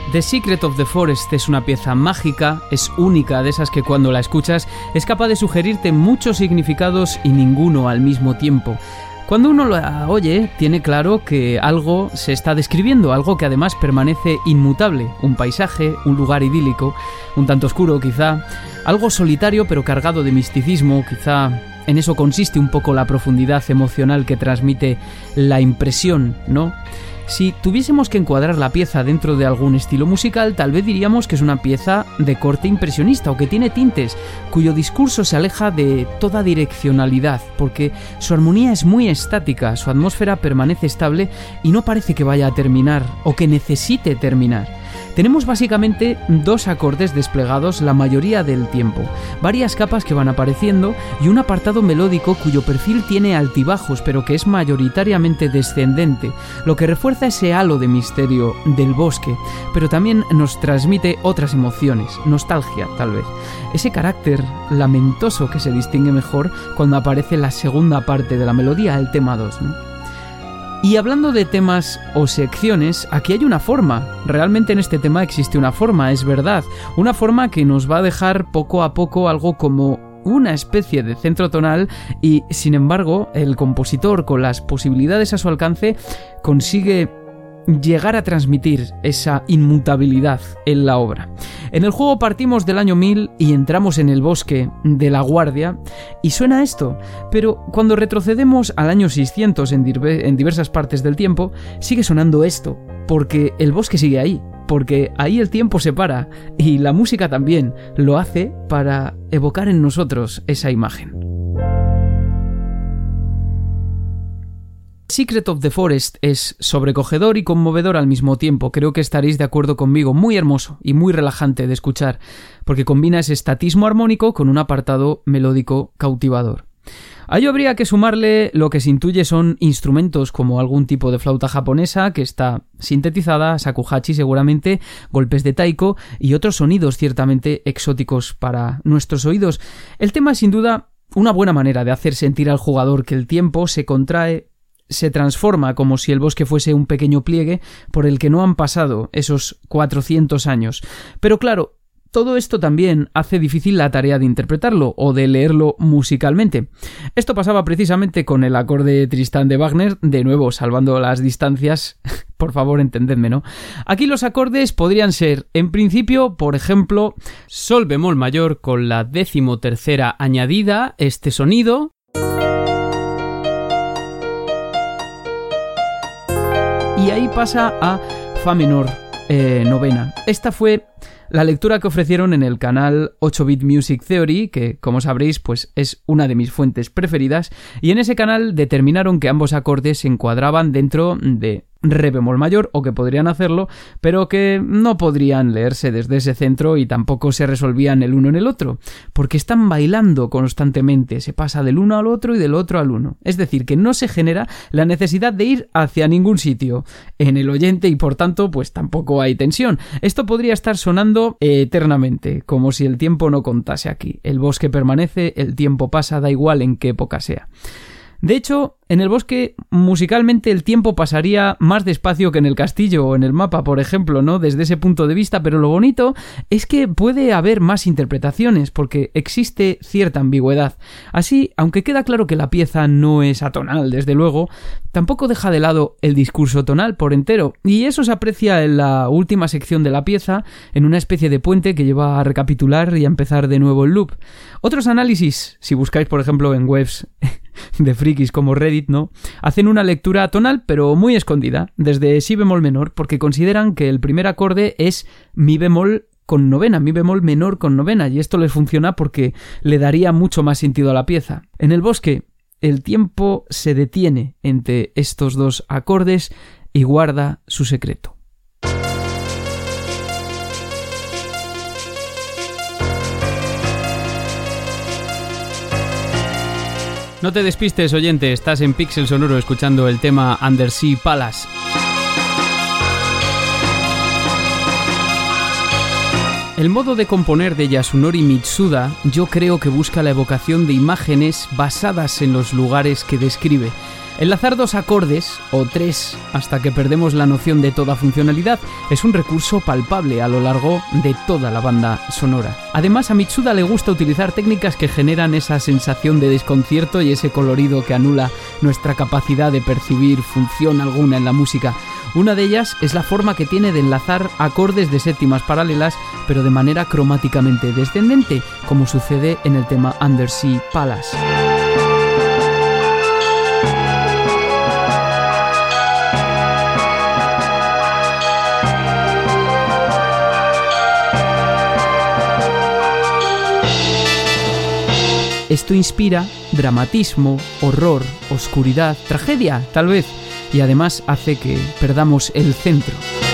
The Secret of the Forest es una pieza mágica, es única, de esas que cuando la escuchas es capaz de sugerirte muchos significados y ninguno al mismo tiempo. Cuando uno la oye, tiene claro que algo se está describiendo, algo que además permanece inmutable, un paisaje, un lugar idílico, un tanto oscuro quizá, algo solitario pero cargado de misticismo, quizá en eso consiste un poco la profundidad emocional que transmite la impresión, ¿no? Si tuviésemos que encuadrar la pieza dentro de algún estilo musical, tal vez diríamos que es una pieza de corte impresionista o que tiene tintes, cuyo discurso se aleja de toda direccionalidad, porque su armonía es muy estática, su atmósfera permanece estable y no parece que vaya a terminar o que necesite terminar. Tenemos básicamente 2 acordes desplegados la mayoría del tiempo, varias capas que van apareciendo y un apartado melódico cuyo perfil tiene altibajos pero que es mayoritariamente descendente, lo que refuerza ese halo de misterio del bosque, pero también nos transmite otras emociones, nostalgia tal vez, ese carácter lamentoso que se distingue mejor cuando aparece la segunda parte de la melodía, el tema 2, ¿no? Y hablando de temas o secciones, aquí hay una forma. Realmente en este tema existe una forma, es verdad. Una forma que nos va a dejar poco a poco algo como una especie de centro tonal y, sin embargo, el compositor, con las posibilidades a su alcance, consigue llegar a transmitir esa inmutabilidad en la obra. En el juego partimos del año 1000 y entramos en el bosque de la Guardia y suena esto, pero cuando retrocedemos al año 600 en diversas partes del tiempo, sigue sonando esto, porque el bosque sigue ahí, porque ahí el tiempo se para y la música también lo hace para evocar en nosotros esa imagen. Secret of the Forest es sobrecogedor y conmovedor al mismo tiempo, creo que estaréis de acuerdo conmigo, muy hermoso y muy relajante de escuchar, porque combina ese estatismo armónico con un apartado melódico cautivador. A ello habría que sumarle lo que se intuye son instrumentos como algún tipo de flauta japonesa que está sintetizada, shakuhachi seguramente, golpes de taiko y otros sonidos ciertamente exóticos para nuestros oídos. El tema es sin duda una buena manera de hacer sentir al jugador que el tiempo se contrae, se transforma como si el bosque fuese un pequeño pliegue por el que no han pasado esos 400 años. Pero claro, todo esto también hace difícil la tarea de interpretarlo o de leerlo musicalmente. Esto pasaba precisamente con el acorde Tristán de Wagner, de nuevo salvando las distancias, por favor entendedme, ¿no? Aquí los acordes podrían ser, en principio, por ejemplo, sol bemol mayor con la 13ª añadida, este sonido, y ahí pasa a fa menor novena. Esta fue la lectura que ofrecieron en el canal 8-Bit Music Theory, que como sabréis pues es una de mis fuentes preferidas, y en ese canal determinaron que ambos acordes se encuadraban dentro de re bemol mayor, o que podrían hacerlo, pero que no podrían leerse desde ese centro y tampoco se resolvían el uno en el otro, porque están bailando constantemente, se pasa del uno al otro y del otro al uno. Es decir, que no se genera la necesidad de ir hacia ningún sitio en el oyente y por tanto pues tampoco hay tensión. Esto podría estar sonando eternamente, como si el tiempo no contase aquí. El bosque permanece, el tiempo pasa, da igual en qué época sea. De hecho, en el bosque, musicalmente, el tiempo pasaría más despacio que en el castillo o en el mapa, por ejemplo, ¿no? Desde ese punto de vista, pero lo bonito es que puede haber más interpretaciones, porque existe cierta ambigüedad. Así, aunque queda claro que la pieza no es atonal, desde luego, tampoco deja de lado el discurso tonal por entero, y eso se aprecia en la última sección de la pieza, en una especie de puente que lleva a recapitular y a empezar de nuevo el loop. Otros análisis, si buscáis, por ejemplo, en webs de frikis como Reddit, ¿no?, hacen una lectura tonal pero muy escondida, desde si bemol menor, porque consideran que el primer acorde es mi bemol con novena, mi bemol menor con novena, y esto les funciona porque le daría mucho más sentido a la pieza. En el bosque, el tiempo se detiene entre estos dos acordes y guarda su secreto. No te despistes, oyente, estás en Pixel Sonoro escuchando el tema Undersea Palace. El modo de componer de Yasunori Mitsuda yo creo que busca la evocación de imágenes basadas en los lugares que describe. Enlazar dos acordes, o tres, hasta que perdemos la noción de toda funcionalidad, es un recurso palpable a lo largo de toda la banda sonora. Además, a Mitsuda le gusta utilizar técnicas que generan esa sensación de desconcierto y ese colorido que anula nuestra capacidad de percibir función alguna en la música. Una de ellas es la forma que tiene de enlazar acordes de séptimas paralelas, pero de manera cromáticamente descendente, como sucede en el tema Undersea Palace. Esto inspira dramatismo, horror, oscuridad, tragedia, tal vez, y además hace que perdamos el centro.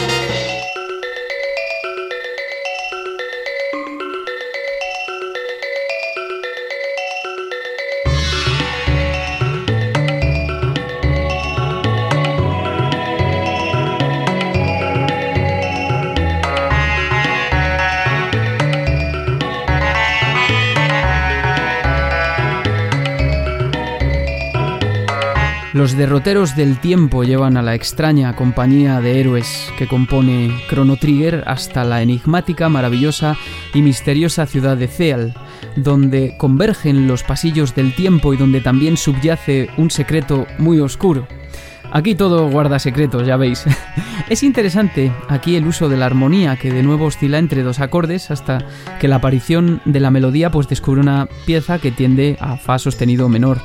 Los derroteros del tiempo llevan a la extraña compañía de héroes que compone Chrono Trigger hasta la enigmática, maravillosa y misteriosa ciudad de Theal, donde convergen los pasillos del tiempo y donde también subyace un secreto muy oscuro. Aquí todo guarda secretos, ya veis. Es interesante aquí el uso de la armonía, que de nuevo oscila entre dos acordes hasta que la aparición de la melodía pues descubre una pieza que tiende a fa sostenido menor.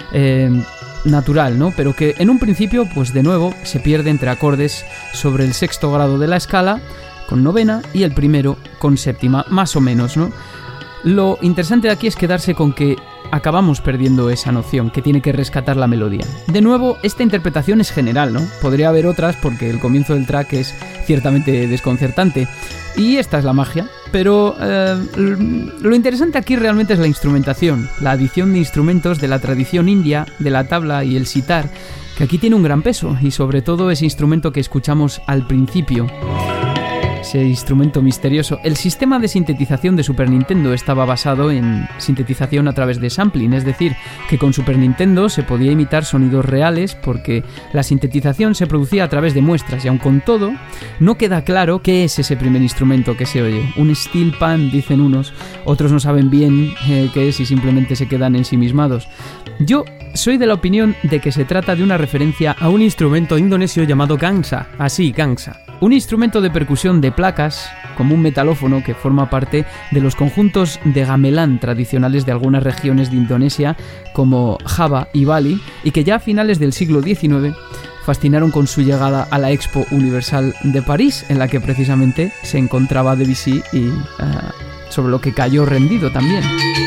Natural, ¿no? Pero que en un principio, pues de nuevo, se pierde entre acordes sobre el sexto grado de la escala, con novena, y el primero con séptima, más o menos, ¿no? Lo interesante de aquí es quedarse con que acabamos perdiendo esa noción, que tiene que rescatar la melodía. De nuevo, esta interpretación es general, ¿no? Podría haber otras porque el comienzo del track es ciertamente desconcertante. Y esta es la magia, pero lo interesante aquí realmente es la instrumentación, la adición de instrumentos de la tradición india, de la tabla y el sitar, que aquí tiene un gran peso, y sobre todo ese instrumento que escuchamos al principio. Ese instrumento misterioso. El sistema de sintetización de Super Nintendo estaba basado en sintetización a través de sampling, es decir, que con Super Nintendo se podía imitar sonidos reales porque la sintetización se producía a través de muestras, y aun con todo, no queda claro qué es ese primer instrumento que se oye. Un steel pan, dicen unos, otros no saben bien qué es y simplemente se quedan ensimismados. Yo soy de la opinión de que se trata de una referencia a un instrumento indonesio llamado gangsa, así, gangsa. Un instrumento de percusión de placas, como un metalófono que forma parte de los conjuntos de gamelan tradicionales de algunas regiones de Indonesia, como Java y Bali, y que ya a finales del siglo XIX fascinaron con su llegada a la Expo Universal de París, en la que precisamente se encontraba Debussy y sobre lo que cayó rendido también.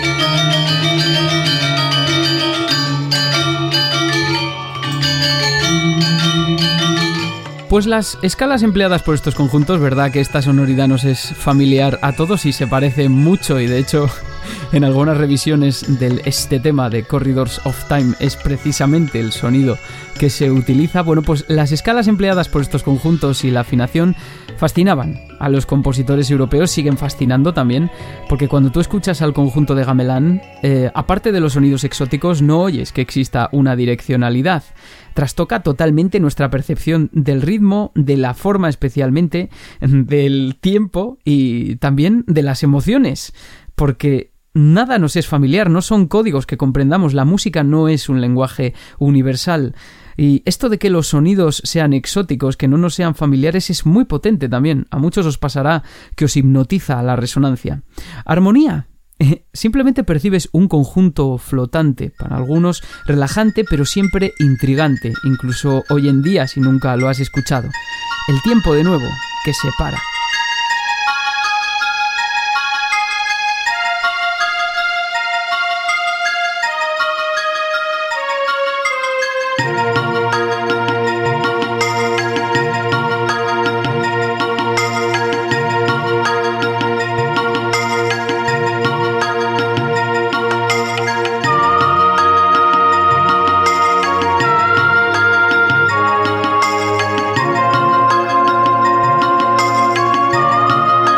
Pues las escalas empleadas por estos conjuntos, verdad que esta sonoridad nos es familiar a todos y se parece mucho, y de hecho en algunas revisiones de este tema de Corridors of Time es precisamente el sonido que se utiliza. Bueno, pues las escalas empleadas por estos conjuntos y la afinación fascinaban a los compositores europeos, siguen fascinando también, porque cuando tú escuchas al conjunto de gamelan, aparte de los sonidos exóticos, no oyes que exista una direccionalidad. Trastoca totalmente nuestra percepción del ritmo, de la forma especialmente, del tiempo y también de las emociones, porque nada nos es familiar, no son códigos que comprendamos, la música no es un lenguaje universal. Y esto de que los sonidos sean exóticos, que no nos sean familiares, es muy potente también. A muchos os pasará que os hipnotiza la resonancia. Armonía. Simplemente percibes un conjunto flotante, para algunos relajante, pero siempre intrigante, incluso hoy en día si nunca lo has escuchado. El tiempo de nuevo, que se para.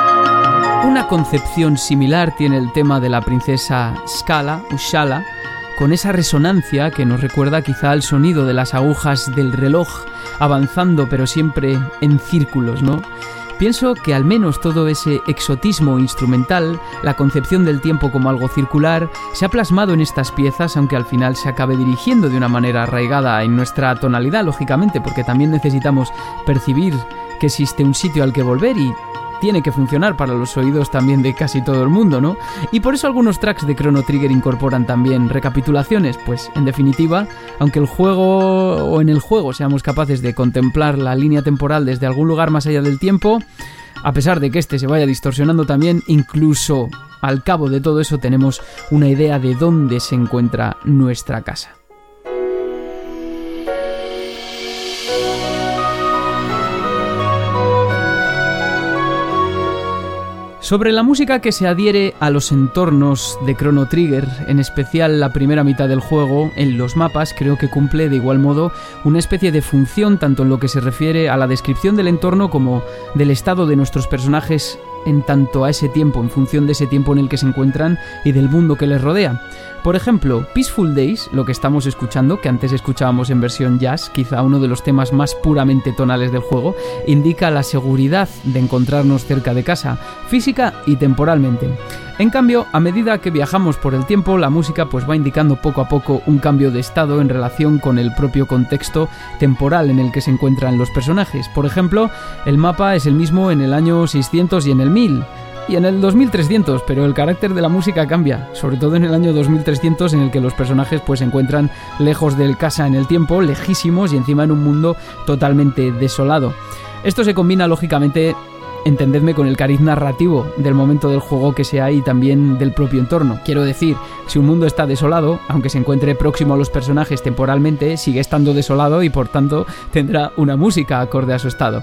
Concepción similar tiene el tema de la princesa Ushala, con esa resonancia que nos recuerda quizá al sonido de las agujas del reloj, avanzando pero siempre en círculos, ¿no? Pienso que al menos todo ese exotismo instrumental, la concepción del tiempo como algo circular, se ha plasmado en estas piezas, aunque al final se acabe dirigiendo de una manera arraigada en nuestra tonalidad, lógicamente, porque también necesitamos percibir que existe un sitio al que volver y tiene que funcionar para los oídos también de casi todo el mundo, ¿no? Y por eso algunos tracks de Chrono Trigger incorporan también recapitulaciones, pues en definitiva, aunque en el juego seamos capaces de contemplar la línea temporal desde algún lugar más allá del tiempo, a pesar de que este se vaya distorsionando también, incluso al cabo de todo eso tenemos una idea de dónde se encuentra nuestra casa. Sobre la música que se adhiere a los entornos de Chrono Trigger, en especial la primera mitad del juego, en los mapas, creo que cumple de igual modo una especie de función tanto en lo que se refiere a la descripción del entorno como del estado de nuestros personajes en tanto a ese tiempo, en función de ese tiempo en el que se encuentran y del mundo que les rodea. Por ejemplo, Peaceful Days, lo que estamos escuchando, que antes escuchábamos en versión jazz, quizá uno de los temas más puramente tonales del juego, indica la seguridad de encontrarnos cerca de casa, física y temporalmente. En cambio, a medida que viajamos por el tiempo, la música pues va indicando poco a poco un cambio de estado en relación con el propio contexto temporal en el que se encuentran los personajes. Por ejemplo, el mapa es el mismo en el año 600 y en el 1000. Y en el 2300, pero el carácter de la música cambia, sobre todo en el año 2300 en el que los personajes pues se encuentran lejos del casa en el tiempo, lejísimos y encima en un mundo totalmente desolado. Esto se combina lógicamente, entendedme, con el cariz narrativo del momento del juego que sea y también del propio entorno. Quiero decir, si un mundo está desolado, aunque se encuentre próximo a los personajes temporalmente, sigue estando desolado y por tanto tendrá una música acorde a su estado.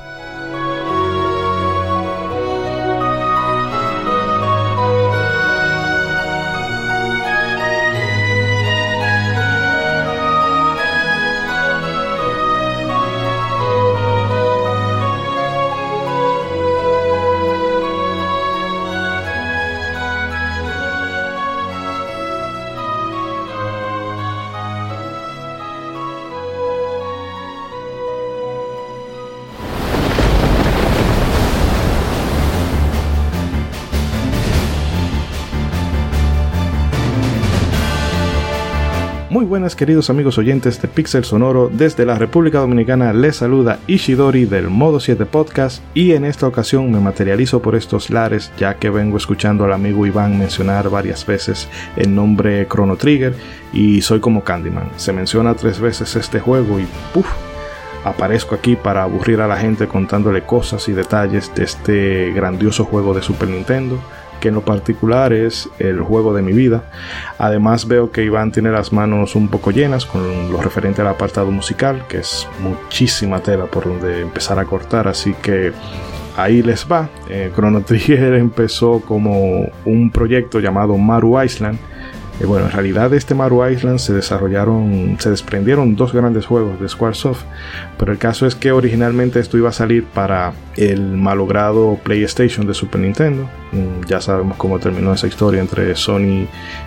Muy buenas, queridos amigos oyentes de Pixel Sonoro. Desde la República Dominicana les saluda Ishidori del Modo 7 Podcast, y en esta ocasión me materializo por estos lares ya que vengo escuchando al amigo Iván mencionar varias veces el nombre Chrono Trigger y soy como Candyman. Se menciona 3 veces este juego y ¡puf! Aparezco aquí para aburrir a la gente contándole cosas y detalles de este grandioso juego de Super Nintendo, que en lo particular es el juego de mi vida. Además veo que Iván tiene las manos un poco llenas con lo referente al apartado musical, que es muchísima tela por donde empezar a cortar, así que ahí les va. Chrono Trigger empezó como un proyecto llamado Maru Island. Bueno, en realidad de este Maru Island se desprendieron 2 grandes juegos de Squaresoft, pero el caso es que originalmente esto iba a salir para el malogrado PlayStation de Super Nintendo. Ya sabemos cómo terminó esa historia entre Sony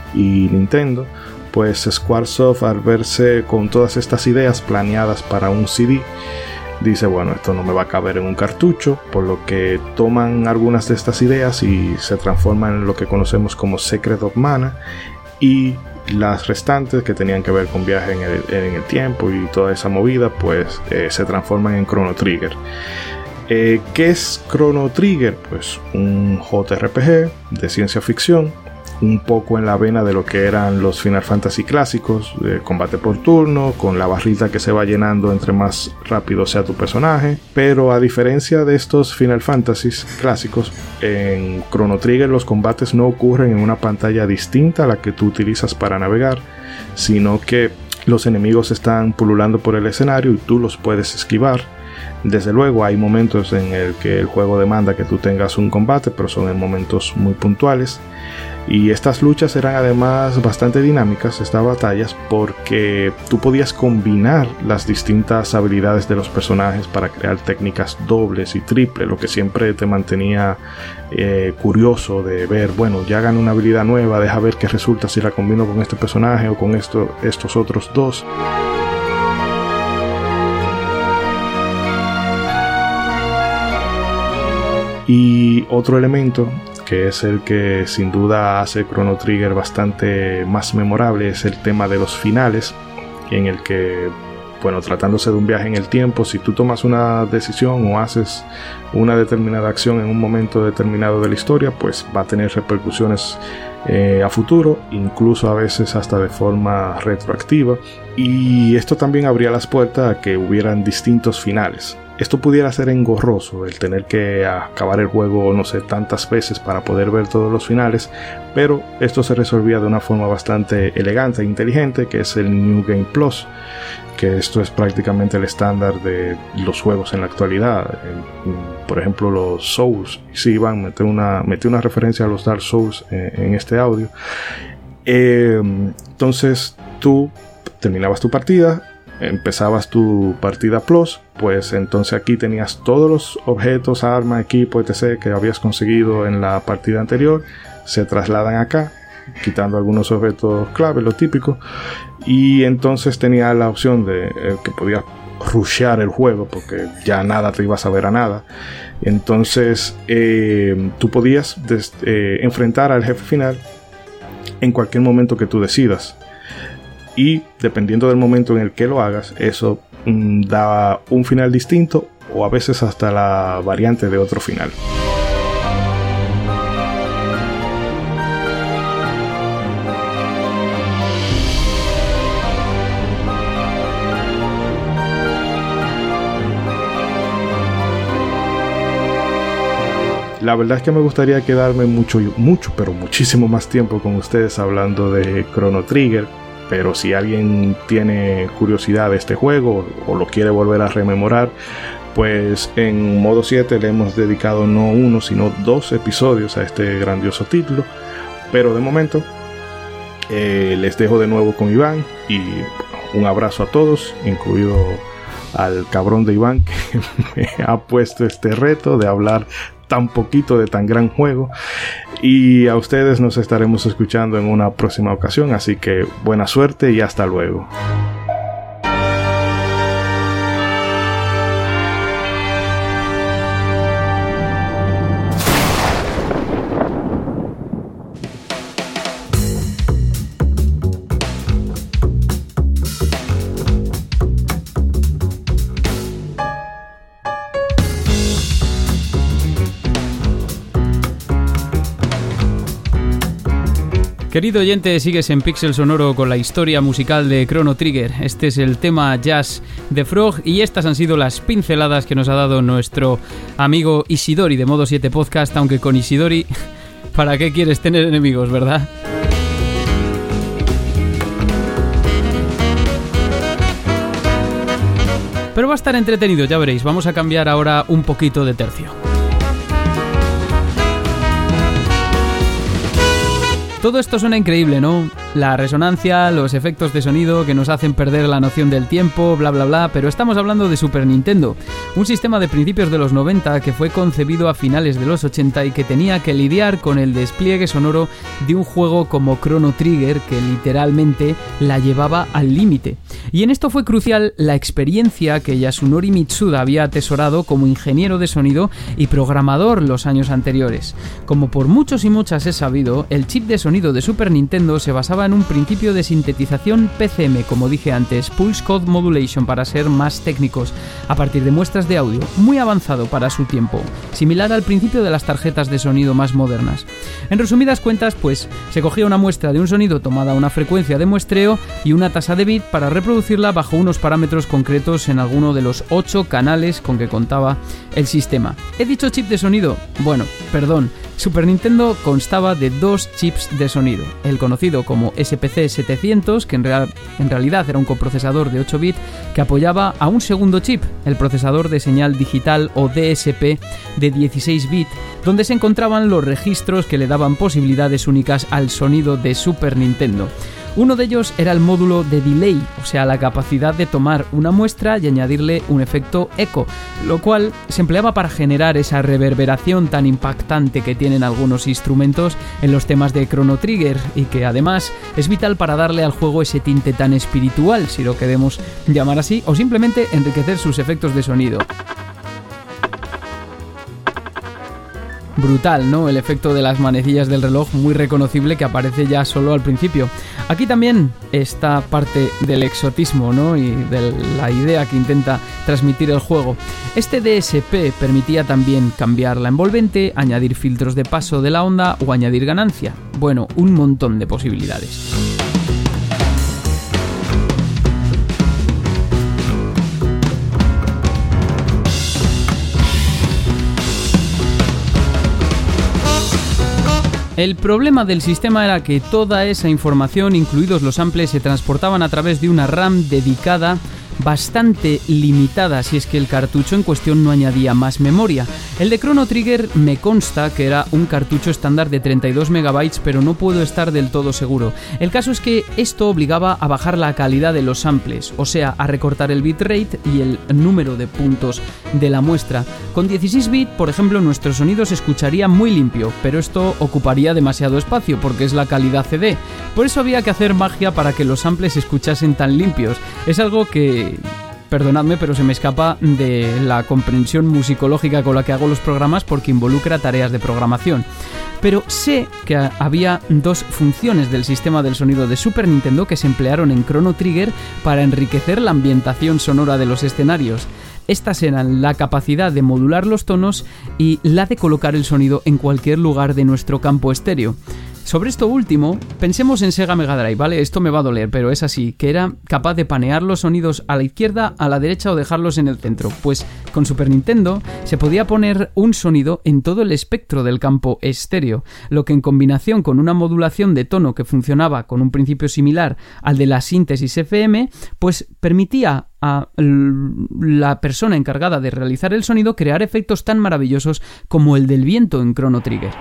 y Nintendo. Pues Squaresoft, al verse con todas estas ideas planeadas para un CD, dice, bueno, esto no me va a caber en un cartucho, por lo que toman algunas de estas ideas y se transforman en lo que conocemos como Secret of Mana, y las restantes, que tenían que ver con viaje en el tiempo y toda esa movida, pues se transforman en Chrono Trigger. ¿Qué es Chrono Trigger? Pues un JRPG de ciencia ficción, un poco en la vena de lo que eran los Final Fantasy clásicos, de combate por turno, con la barrita que se va llenando entre más rápido sea tu personaje. Pero a diferencia de estos Final Fantasy clásicos, en Chrono Trigger los combates no ocurren en una pantalla distinta a la que tú utilizas para navegar, sino que los enemigos están pululando por el escenario y tú los puedes esquivar. Desde luego hay momentos en el que el juego demanda que tú tengas un combate, pero son en momentos muy puntuales. Y estas luchas eran además bastante dinámicas, estas batallas, porque tú podías combinar las distintas habilidades de los personajes para crear técnicas dobles y triples, lo que siempre te mantenía curioso de ver, bueno, ya gané una habilidad nueva, deja ver qué resulta si la combino con este personaje o con estos otros dos. Y otro elemento que es el que sin duda hace Chrono Trigger bastante más memorable es el tema de los finales, en el que, bueno, tratándose de un viaje en el tiempo, si tú tomas una decisión o haces una determinada acción en un momento determinado de la historia, pues va a tener repercusiones a futuro, incluso a veces hasta de forma retroactiva, y esto también abría las puertas a que hubieran distintos finales. Esto pudiera ser engorroso, el tener que acabar el juego, no sé, tantas veces para poder ver todos los finales, pero esto se resolvía de una forma bastante elegante e inteligente, que es el New Game Plus, que esto es prácticamente el estándar de los juegos en la actualidad. Por ejemplo, los Souls. Sí, Iván, metí una referencia a los Dark Souls en este audio. Entonces, tú terminabas tu partida, empezabas tu partida Plus, pues entonces aquí tenías todos los objetos, armas, equipo, etc. que habías conseguido en la partida anterior, se trasladan acá, quitando algunos objetos clave, lo típico, y entonces tenía la opción de que podías rushear el juego porque ya nada te iba a saber a nada. Entonces tú podías enfrentar al jefe final en cualquier momento que tú decidas, y dependiendo del momento en el que lo hagas, eso da un final distinto o a veces hasta la variante de otro final. La verdad es que me gustaría quedarme mucho, pero muchísimo más tiempo con ustedes hablando de Chrono Trigger, pero si alguien tiene curiosidad de este juego o lo quiere volver a rememorar, pues en Modo 7 le hemos dedicado no uno sino 2 episodios a este grandioso título. Pero de momento les dejo de nuevo con Iván, y un abrazo a todos, incluido al cabrón de Iván que me ha puesto este reto de hablar tan poquito de tan gran juego. Y a ustedes nos estaremos escuchando en una próxima ocasión, así que buena suerte y hasta luego. Querido oyente, sigues en Pixel Sonoro con la historia musical de Chrono Trigger. Este es el tema Jazz de Frog y estas han sido las pinceladas que nos ha dado nuestro amigo Isidori de Modo 7 Podcast, aunque con Isidori, ¿para qué quieres tener enemigos, verdad? Pero va a estar entretenido, ya veréis. Vamos a cambiar ahora un poquito de tercio. Todo esto suena increíble, ¿no? La resonancia, los efectos de sonido que nos hacen perder la noción del tiempo, bla bla bla, pero estamos hablando de Super Nintendo, un sistema de principios de los 90 que fue concebido a finales de los 80 y que tenía que lidiar con el despliegue sonoro de un juego como Chrono Trigger, que literalmente la llevaba al límite. Y en esto fue crucial la experiencia que Yasunori Mitsuda había atesorado como ingeniero de sonido y programador los años anteriores. Como por muchos y muchas es sabido, el chip de sonido de Super Nintendo se basaba en un principio de sintetización PCM, como dije antes, Pulse Code Modulation para ser más técnicos, a partir de muestras de audio, muy avanzado para su tiempo, similar al principio de las tarjetas de sonido más modernas. En resumidas cuentas, pues, se cogía una muestra de un sonido tomada a una frecuencia de muestreo y una tasa de bit para reproducirla bajo unos parámetros concretos en alguno de los 8 canales con que contaba el sistema. ¿He dicho chip de sonido? Bueno, perdón, Super Nintendo constaba de 2 chips de sonido, el conocido como SPC 700, que en realidad era un coprocesador de 8 bits que apoyaba a un segundo chip, el procesador de señal digital o DSP de 16 bits, donde se encontraban los registros que le daban posibilidades únicas al sonido de Super Nintendo. Uno de ellos era el módulo de delay, o sea, la capacidad de tomar una muestra y añadirle un efecto eco, lo cual se empleaba para generar esa reverberación tan impactante que tienen algunos instrumentos en los temas de Chrono Trigger y que además es vital para darle al juego ese tinte tan espiritual, si lo queremos llamar así, o simplemente enriquecer sus efectos de sonido. Brutal, ¿no? El efecto de las manecillas del reloj, muy reconocible, que aparece ya solo al principio. Aquí también está parte del exotismo, ¿no? Y de la idea que intenta transmitir el juego. Este DSP permitía también cambiar la envolvente, añadir filtros de paso de la onda o añadir ganancia. Bueno, un montón de posibilidades. El problema del sistema era que toda esa información, incluidos los samples, se transportaban a través de una RAM dedicada bastante limitada si es que el cartucho en cuestión no añadía más memoria. El de Chrono Trigger me consta que era un cartucho estándar de 32 MB, pero no puedo estar del todo seguro. El caso es que esto obligaba a bajar la calidad de los samples, o sea, a recortar el bitrate y el número de puntos de la muestra. Con 16 bits, por ejemplo, nuestro sonido se escucharía muy limpio, pero esto ocuparía demasiado espacio porque es la calidad CD. Por eso había que hacer magia para que los samples se escuchasen tan limpios. Es algo que, perdonadme, pero se me escapa de la comprensión musicológica con la que hago los programas porque involucra tareas de programación. Pero sé que había 2 funciones del sistema del sonido de Super Nintendo que se emplearon en Chrono Trigger para enriquecer la ambientación sonora de los escenarios. Estas eran la capacidad de modular los tonos y la de colocar el sonido en cualquier lugar de nuestro campo estéreo. Sobre esto último, pensemos en Sega Mega Drive, ¿vale? Esto me va a doler, pero es así, que era capaz de panear los sonidos a la izquierda, a la derecha o dejarlos en el centro. Pues con Super Nintendo se podía poner un sonido en todo el espectro del campo estéreo, lo que en combinación con una modulación de tono que funcionaba con un principio similar al de la síntesis FM, pues permitía a la persona encargada de realizar el sonido crear efectos tan maravillosos como el del viento en Chrono Trigger.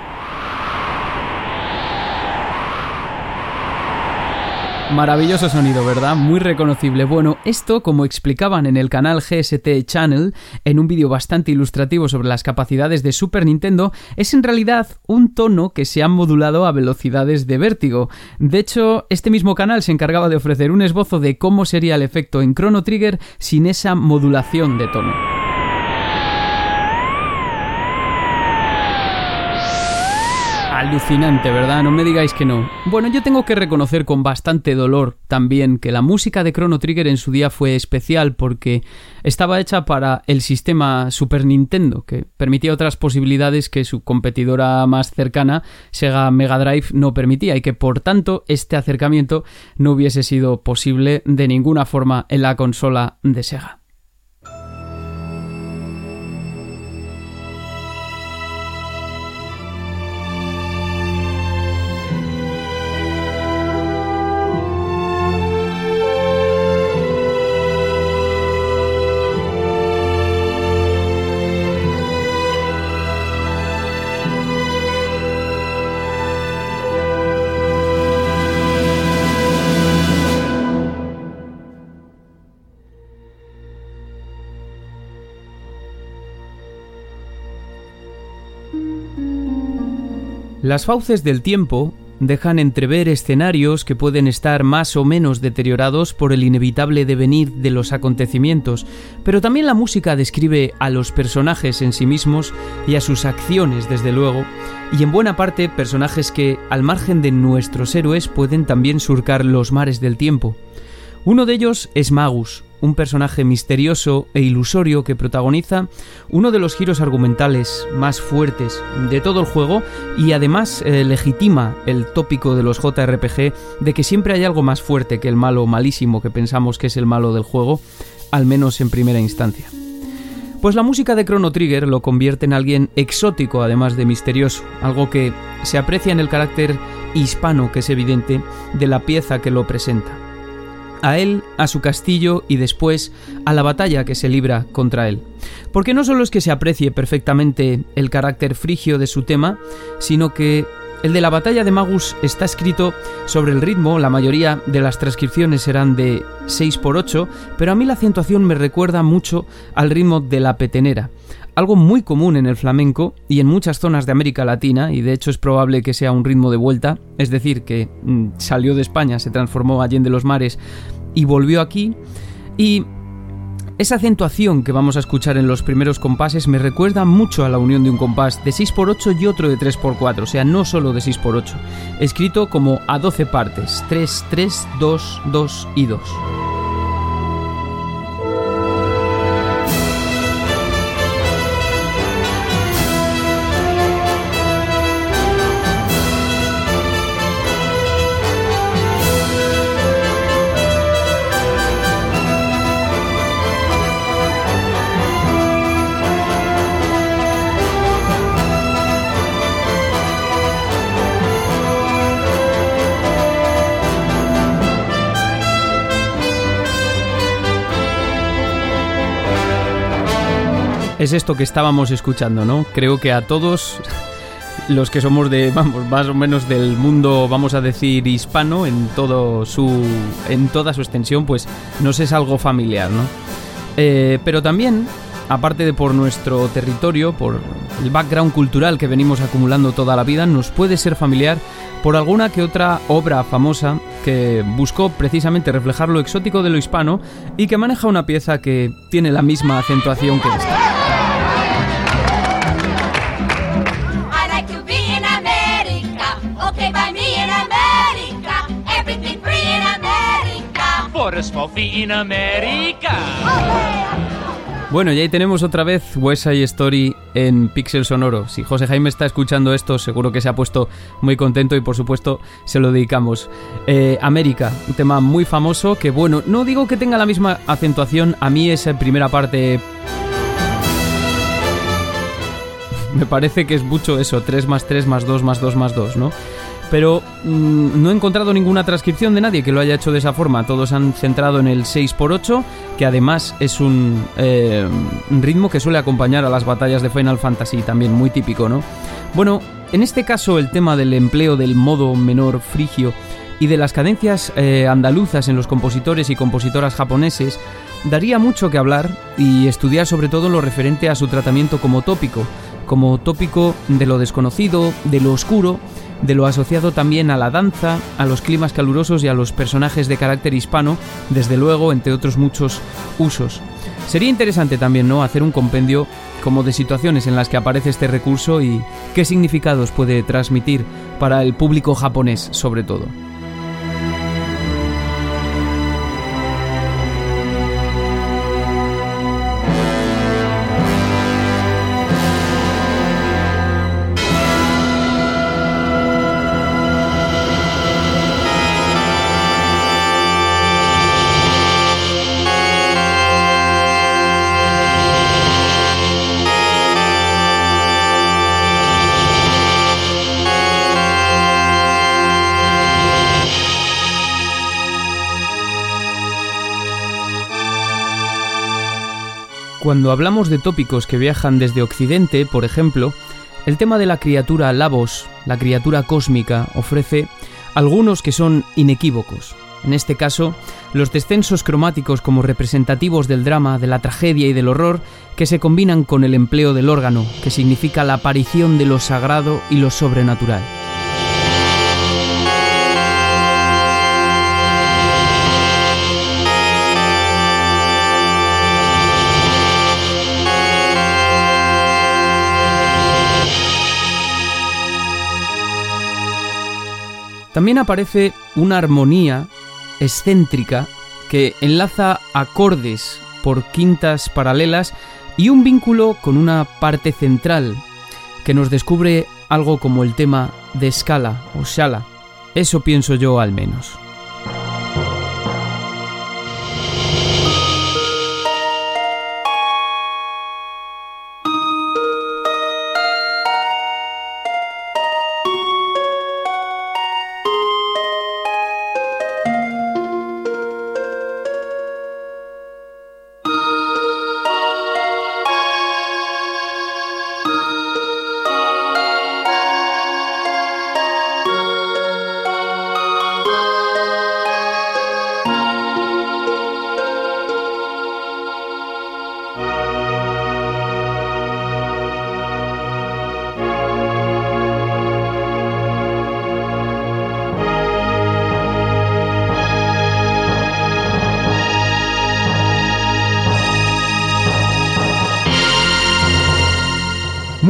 Maravilloso sonido, ¿verdad? Muy reconocible. Bueno, esto, como explicaban en el canal GST Channel, en un vídeo bastante ilustrativo sobre las capacidades de Super Nintendo, es en realidad un tono que se ha modulado a velocidades de vértigo. De hecho, este mismo canal se encargaba de ofrecer un esbozo de cómo sería el efecto en Chrono Trigger sin esa modulación de tono. Alucinante, ¿verdad? No me digáis que no. Bueno, yo tengo que reconocer con bastante dolor también que la música de Chrono Trigger en su día fue especial porque estaba hecha para el sistema Super Nintendo, que permitía otras posibilidades que su competidora más cercana, Sega Mega Drive, no permitía y que por tanto este acercamiento no hubiese sido posible de ninguna forma en la consola de Sega. Las fauces del tiempo dejan entrever escenarios que pueden estar más o menos deteriorados por el inevitable devenir de los acontecimientos, pero también la música describe a los personajes en sí mismos y a sus acciones, desde luego, y en buena parte personajes que, al margen de nuestros héroes, pueden también surcar los mares del tiempo. Uno de ellos es Magus, un personaje misterioso e ilusorio que protagoniza uno de los giros argumentales más fuertes de todo el juego y además legitima el tópico de los JRPG de que siempre hay algo más fuerte que el malo malísimo que pensamos que es el malo del juego, al menos en primera instancia. Pues la música de Chrono Trigger lo convierte en alguien exótico, además de misterioso, algo que se aprecia en el carácter hispano que es evidente de la pieza que lo presenta. A él, a su castillo y después a la batalla que se libra contra él. Porque no solo es que se aprecie perfectamente el carácter frigio de su tema, sino que el de la batalla de Magus está escrito sobre el ritmo. La mayoría de las transcripciones serán de 6/8, pero a mí la acentuación me recuerda mucho al ritmo de la petenera, algo muy común en el flamenco y en muchas zonas de América Latina, y de hecho es probable que sea un ritmo de vuelta, es decir, que salió de España, se transformó allende los mares y volvió aquí, y esa acentuación que vamos a escuchar en los primeros compases me recuerda mucho a la unión de un compás de 6/8 y otro de 3/4, o sea, no solo de 6/8, escrito como a 12 partes, 3, 3, 2, 2 y 2. Es esto que estábamos escuchando, ¿no? Creo que a todos los que somos de, más o menos del mundo, vamos a decir, hispano, en toda su extensión, pues nos es algo familiar, ¿no? Pero también, aparte de por nuestro territorio, por el background cultural que venimos acumulando toda la vida, nos puede ser familiar por alguna que otra obra famosa que buscó precisamente reflejar lo exótico de lo hispano y que maneja una pieza que tiene la misma acentuación que esta. Bueno, y ahí tenemos otra vez West Side Story en Pixel Sonoro. Si José Jaime está escuchando esto, seguro que se ha puesto muy contento y por supuesto se lo dedicamos. América, un tema muy famoso que, bueno, no digo que tenga la misma acentuación. A mí esa primera parte me parece que es mucho eso, 3 más 3 más 2 más 2 más 2, ¿no? Pero no he encontrado ninguna transcripción de nadie que lo haya hecho de esa forma. Todos han centrado en el 6/8, que además es un ritmo que suele acompañar a las batallas de Final Fantasy, también muy típico, ¿no? Bueno, en este caso el tema del empleo del modo menor frigio y de las cadencias andaluzas en los compositores y compositoras japoneses daría mucho que hablar y estudiar, sobre todo lo referente a su tratamiento como tópico de lo desconocido, de lo oscuro, de lo asociado también a la danza, a los climas calurosos y a los personajes de carácter hispano, desde luego, entre otros muchos usos. Sería interesante también, ¿no?, hacer un compendio como de situaciones en las que aparece este recurso y qué significados puede transmitir para el público japonés, sobre todo. Cuando hablamos de tópicos que viajan desde Occidente, por ejemplo, el tema de la criatura Lavos, la criatura cósmica, ofrece algunos que son inequívocos. En este caso, los descensos cromáticos como representativos del drama, de la tragedia y del horror, que se combinan con el empleo del órgano, que significa la aparición de lo sagrado y lo sobrenatural. También aparece una armonía excéntrica que enlaza acordes por quintas paralelas y un vínculo con una parte central que nos descubre algo como el tema de Scala o Scala. Eso pienso yo al menos.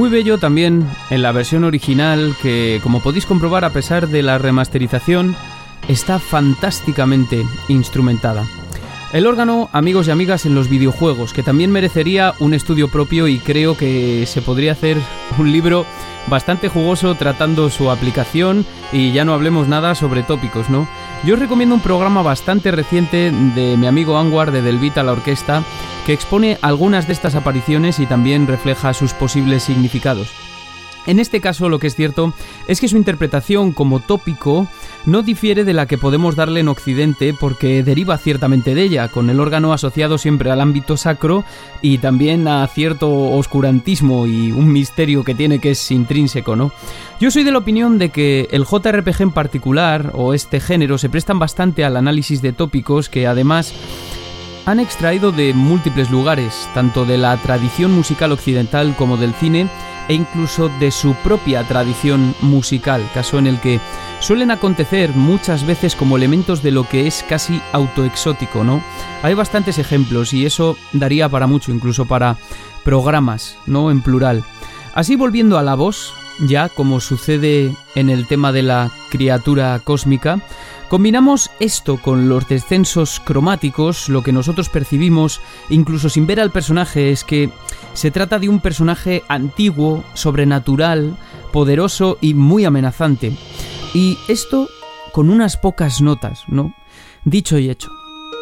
muy bello también en la versión original que, como podéis comprobar, a pesar de la remasterización, está fantásticamente instrumentada. El órgano, amigos y amigas, en los videojuegos, que también merecería un estudio propio y creo que se podría hacer un libro bastante jugoso tratando su aplicación y ya no hablemos nada sobre tópicos, ¿no? Yo os recomiendo un programa bastante reciente de mi amigo Anwar de Del Beat a la Orquesta que expone algunas de estas apariciones y también refleja sus posibles significados. En este caso, lo que es cierto es que su interpretación como tópico no difiere de la que podemos darle en Occidente porque deriva ciertamente de ella, con el órgano asociado siempre al ámbito sacro y también a cierto oscurantismo y un misterio que tiene que es intrínseco, ¿no? Yo soy de la opinión de que el JRPG en particular, o este género, se prestan bastante al análisis de tópicos que además han extraído de múltiples lugares, tanto de la tradición musical occidental como del cine, e incluso de su propia tradición musical, caso en el que suelen acontecer muchas veces como elementos de lo que es casi autoexótico, ¿no? Hay bastantes ejemplos y eso daría para mucho, incluso para programas, ¿no? En plural. Así, volviendo a la voz, ya como sucede en el tema de la criatura cósmica, combinamos esto con los descensos cromáticos. Lo que nosotros percibimos, incluso sin ver al personaje, es que se trata de un personaje antiguo, sobrenatural, poderoso y muy amenazante. Y esto con unas pocas notas, ¿no? Dicho y hecho.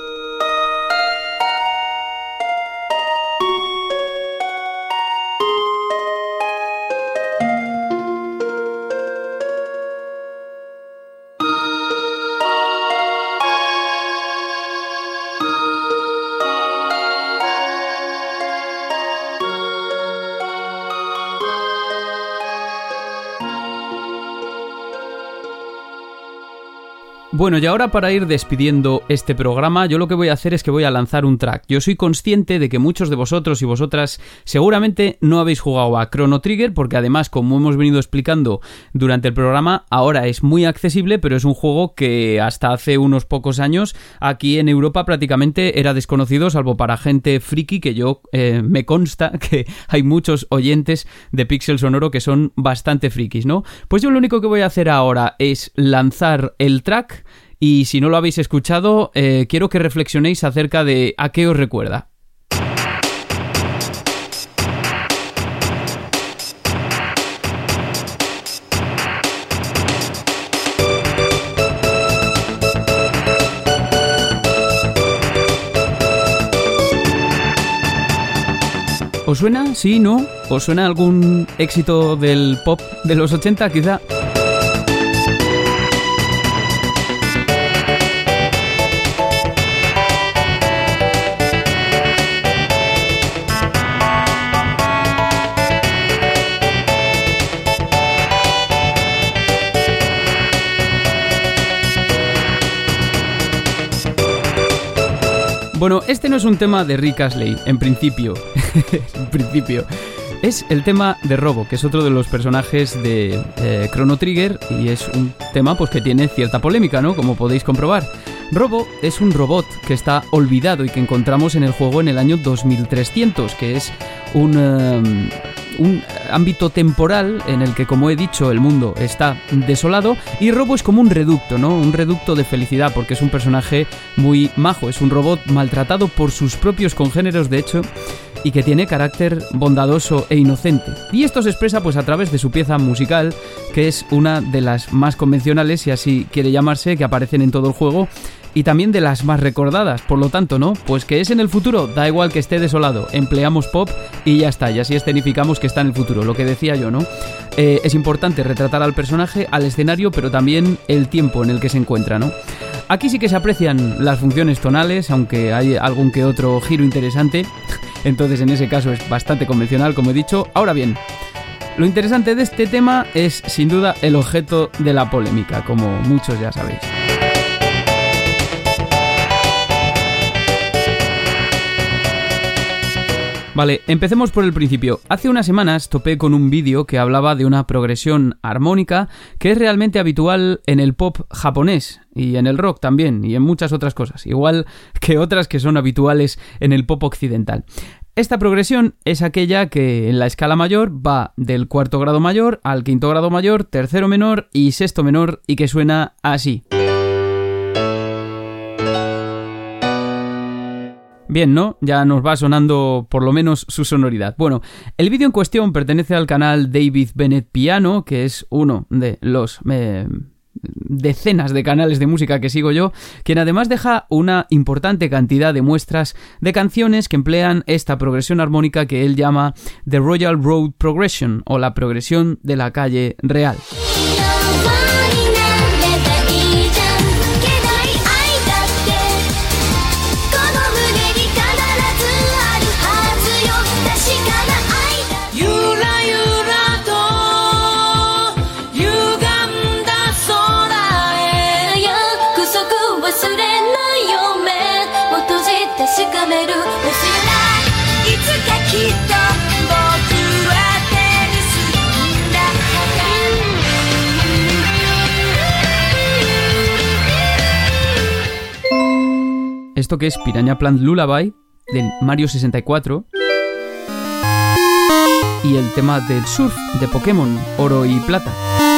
Bueno, y ahora para ir despidiendo este programa, yo lo que voy a hacer es que voy a lanzar un track. Yo soy consciente de que muchos de vosotros y vosotras seguramente no habéis jugado a Chrono Trigger, porque además, como hemos venido explicando durante el programa, ahora es muy accesible, pero es un juego que hasta hace unos pocos años aquí en Europa prácticamente era desconocido, salvo para gente friki, que yo me consta que hay muchos oyentes de Pixel Sonoro que son bastante frikis, ¿no? Pues yo lo único que voy a hacer ahora es lanzar el track. Y si no lo habéis escuchado, quiero que reflexionéis acerca de a qué os recuerda. ¿Os suena? ¿Sí? ¿No? ¿Os suena algún éxito del pop de los 80 quizá? Bueno, este no es un tema de Rick Astley, en principio. Es el tema de Robo, que es otro de los personajes de Chrono Trigger, y es un tema pues que tiene cierta polémica, ¿no? Como podéis comprobar. Robo es un robot que está olvidado y que encontramos en el juego en el año 2300, que es un ámbito temporal en el que, como he dicho, el mundo está desolado, y Robo es como un reducto, ¿no? Un reducto de felicidad, porque es un personaje muy majo, es un robot maltratado por sus propios congéneros, de hecho, y que tiene carácter bondadoso e inocente. Y esto se expresa pues a través de su pieza musical, que es una de las más convencionales, si así quiere llamarse, que aparecen en todo el juego, y también de las más recordadas. Por lo tanto, ¿no? Pues que es en el futuro, da igual que esté desolado, empleamos pop y ya está, y así escenificamos que está en el futuro, lo que decía yo, ¿no? Es importante retratar al personaje, al escenario, pero también el tiempo en el que se encuentra, ¿no? Aquí sí que se aprecian las funciones tonales, aunque hay algún que otro giro interesante, entonces en ese caso es bastante convencional, como he dicho. Ahora bien, lo interesante de este tema es sin duda el objeto de la polémica, como muchos ya sabéis. Vale, empecemos por el principio. Hace unas semanas topé con un vídeo que hablaba de una progresión armónica que es realmente habitual en el pop japonés y en el rock también y en muchas otras cosas, igual que otras que son habituales en el pop occidental. Esta progresión es aquella que en la escala mayor va del cuarto grado mayor al quinto grado mayor, tercero menor y sexto menor, y que suena así. Bien, ¿no? Ya nos va sonando por lo menos su sonoridad. Bueno, el vídeo en cuestión pertenece al canal David Bennett Piano, que es uno de los decenas de canales de música que sigo yo, quien además deja una importante cantidad de muestras de canciones que emplean esta progresión armónica que él llama The Royal Road Progression, o la progresión de la calle real. Esto que es Piranha Plant Lullaby del Mario 64 y el tema del surf de Pokémon Oro y Plata.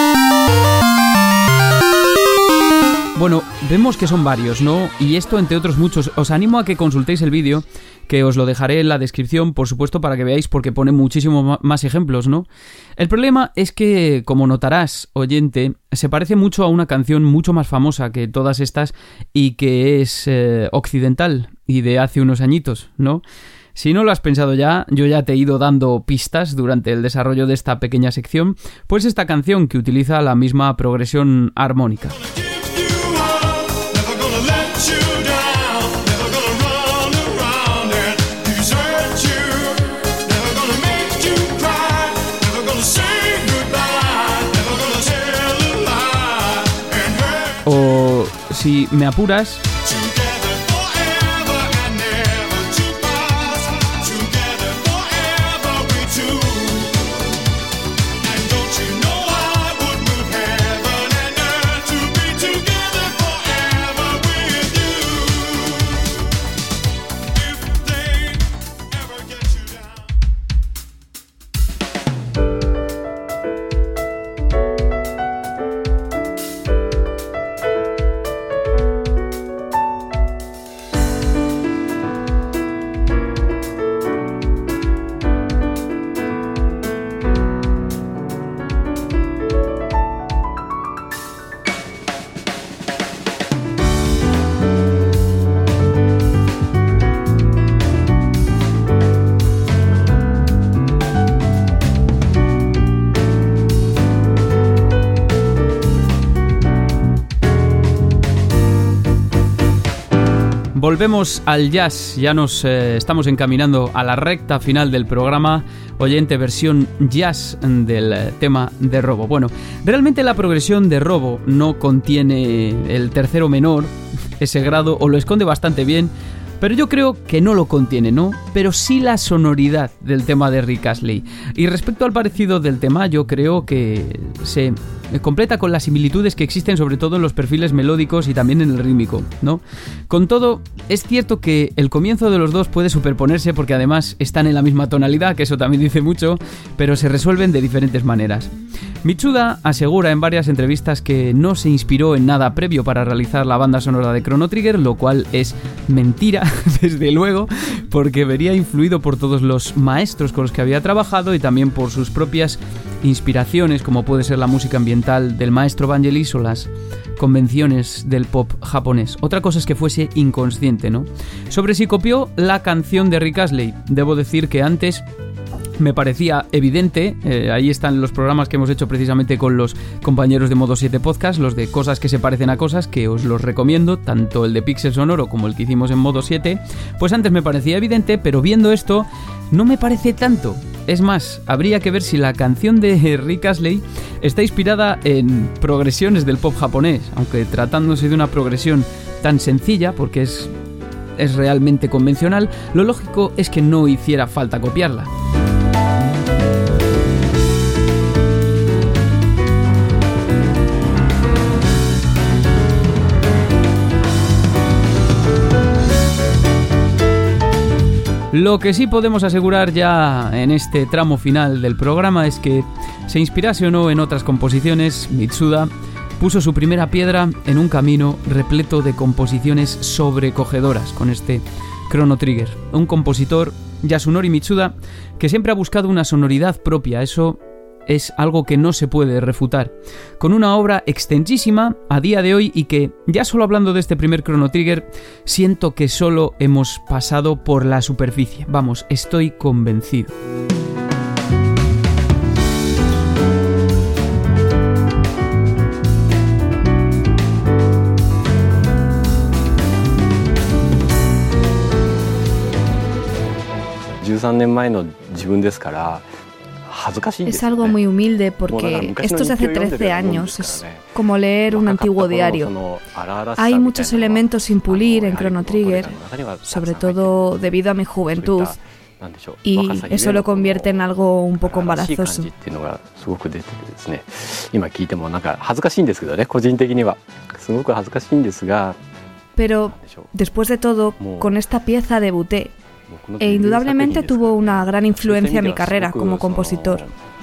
Bueno, vemos que son varios, ¿no? Y esto entre otros muchos. Os animo a que consultéis el vídeo, que os lo dejaré en la descripción, por supuesto, para que veáis, porque pone muchísimos más ejemplos, ¿no? El problema es que, como notarás, oyente, se parece mucho a una canción mucho más famosa que todas estas y que es occidental y de hace unos añitos, ¿no? Si no lo has pensado ya, yo ya te he ido dando pistas durante el desarrollo de esta pequeña sección, pues esta canción que utiliza la misma progresión armónica. O, si me apuras, volvemos al jazz, ya nos estamos encaminando a la recta final del programa, oyente, versión jazz del tema de Robo. Bueno, realmente la progresión de Robo no contiene el tercero menor, ese grado, o lo esconde bastante bien, pero yo creo que no lo contiene, ¿no? Pero sí la sonoridad del tema de Rick Astley. Y respecto al parecido del tema, yo creo que se completa con las similitudes que existen sobre todo en los perfiles melódicos y también en el rítmico, ¿no? Con todo, es cierto que el comienzo de los dos puede superponerse porque además están en la misma tonalidad, que eso también dice mucho, pero se resuelven de diferentes maneras. Mitsuda asegura en varias entrevistas que no se inspiró en nada previo para realizar la banda sonora de Chrono Trigger, lo cual es mentira, desde luego, porque vería influido por todos los maestros con los que había trabajado y también por sus propias inspiraciones, como puede ser la música ambiental del maestro Vangelis o las convenciones del pop japonés. Otra cosa es que fuese inconsciente, ¿no? Sobre si copió la canción de Rick Astley, debo decir que antes me parecía evidente, ahí están los programas que hemos hecho precisamente con los compañeros de Modo 7 Podcast, los de cosas que se parecen a cosas, que os los recomiendo, tanto el de Pixel Sonoro como el que hicimos en Modo 7, pues antes me parecía evidente, pero viendo esto no me parece tanto. Es más, habría que ver si la canción de Rick Astley está inspirada en progresiones del pop japonés, aunque tratándose de una progresión tan sencilla, porque es realmente convencional, lo lógico es que no hiciera falta copiarla. Lo que sí podemos asegurar ya en este tramo final del programa es que, se inspirase o no en otras composiciones, Mitsuda puso su primera piedra en un camino repleto de composiciones sobrecogedoras con este Chrono Trigger. Un compositor, Yasunori Mitsuda, que siempre ha buscado una sonoridad propia, eso es algo que no se puede refutar, con una obra extensísima a día de hoy y que, ya solo hablando de este primer Chrono Trigger, siento que solo hemos pasado por la superficie. Vamos, estoy convencido. Es algo muy humilde porque esto se hace 13 años, es como leer un antiguo diario. Hay muchos elementos sin pulir en Chrono Trigger, sobre todo debido a mi juventud, y eso lo convierte en algo un poco embarazoso. Pero, después de todo, con esta pieza debuté, e indudablemente tuvo una gran influencia en mi carrera como compositor.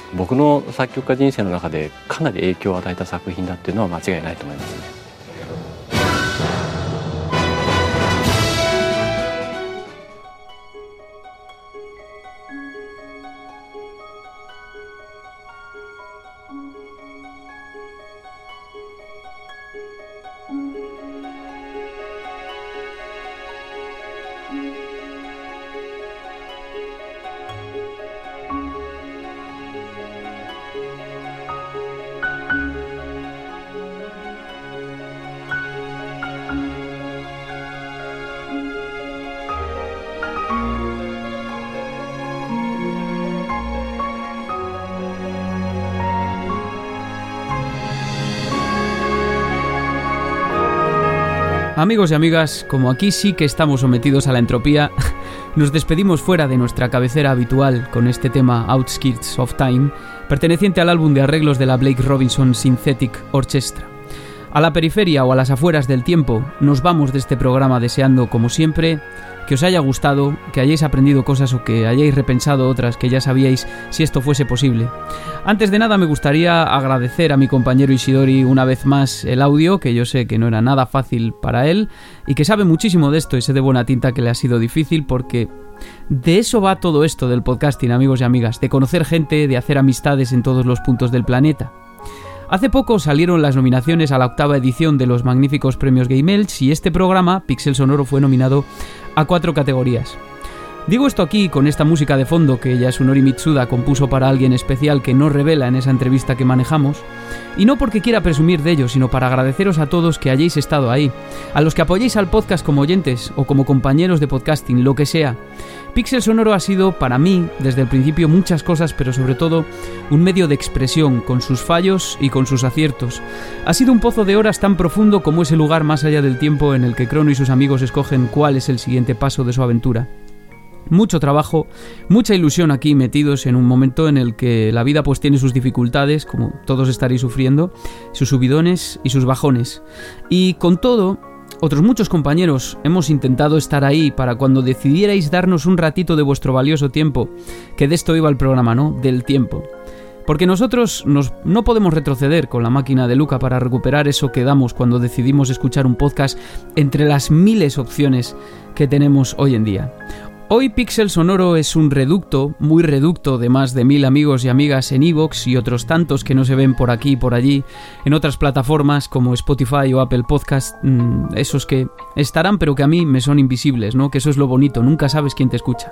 Amigos y amigas, como aquí sí que estamos sometidos a la entropía, nos despedimos fuera de nuestra cabecera habitual con este tema Outskirts of Time, perteneciente al álbum de arreglos de la Blake Robinson Synthetic Orchestra. A la periferia o a las afueras del tiempo, nos vamos de este programa deseando, como siempre, que os haya gustado, que hayáis aprendido cosas o que hayáis repensado otras que ya sabíais si esto fuese posible. Antes de nada me gustaría agradecer a mi compañero Ishidori una vez más el audio, que yo sé que no era nada fácil para él y que sabe muchísimo de esto y sé de buena tinta que le ha sido difícil porque de eso va todo esto del podcasting, amigos y amigas, de conocer gente, de hacer amistades en todos los puntos del planeta. Hace poco salieron las nominaciones a la 8ª edición de los magníficos premios Game Elch y este programa, Pixel Sonoro, fue nominado a 4 categorías. Digo esto aquí con esta música de fondo que Yasunori Mitsuda compuso para alguien especial que no revela en esa entrevista que manejamos, y no porque quiera presumir de ello, sino para agradeceros a todos que hayáis estado ahí, a los que apoyéis al podcast como oyentes o como compañeros de podcasting, lo que sea. Pixel Sonoro ha sido, para mí, desde el principio muchas cosas, pero sobre todo un medio de expresión, con sus fallos y con sus aciertos. Ha sido un pozo de horas tan profundo como ese lugar más allá del tiempo en el que Chrono y sus amigos escogen cuál es el siguiente paso de su aventura. Mucho trabajo, mucha ilusión aquí metidos en un momento en el que la vida pues tiene sus dificultades, como todos estaréis sufriendo, sus subidones y sus bajones. Y con todo, otros muchos compañeros hemos intentado estar ahí para cuando decidierais darnos un ratito de vuestro valioso tiempo, que de esto iba el programa, ¿no? Del tiempo. Porque nosotros no podemos retroceder con la máquina de Luca para recuperar eso que damos cuando decidimos escuchar un podcast entre las miles opciones que tenemos hoy en día. Hoy Pixel Sonoro es un reducto, muy reducto, de más de 1000 amigos y amigas en iVoox y otros tantos que no se ven por aquí y por allí, en otras plataformas como Spotify o Apple Podcast, esos que estarán pero que a mí me son invisibles, ¿no? Que eso es lo bonito, nunca sabes quién te escucha.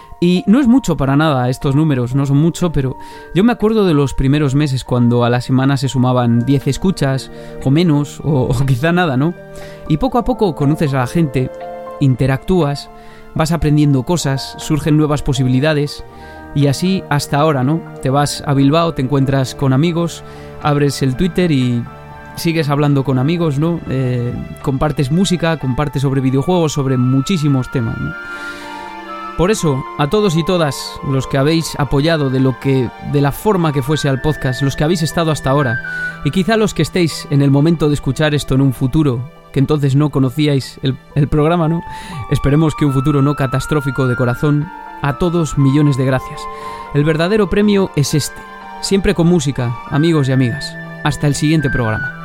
Y no es mucho para nada, estos números no son mucho, pero yo me acuerdo de los primeros meses cuando a la semana se sumaban 10 escuchas, o menos, o quizá nada, ¿no? Y poco a poco conoces a la gente, interactúas, vas aprendiendo cosas, surgen nuevas posibilidades y así hasta ahora, ¿no? Te vas a Bilbao, te encuentras con amigos, abres el Twitter y sigues hablando con amigos, ¿no? Compartes música, compartes sobre videojuegos, sobre muchísimos temas, ¿no? Por eso, a todos y todas los que habéis apoyado de la forma que fuese al podcast, los que habéis estado hasta ahora y quizá los que estéis en el momento de escuchar esto en un futuro, que entonces no conocíais el programa, ¿no? Esperemos que un futuro no catastrófico de corazón. A todos, millones de gracias. El verdadero premio es este, siempre con música, amigos y amigas. Hasta el siguiente programa.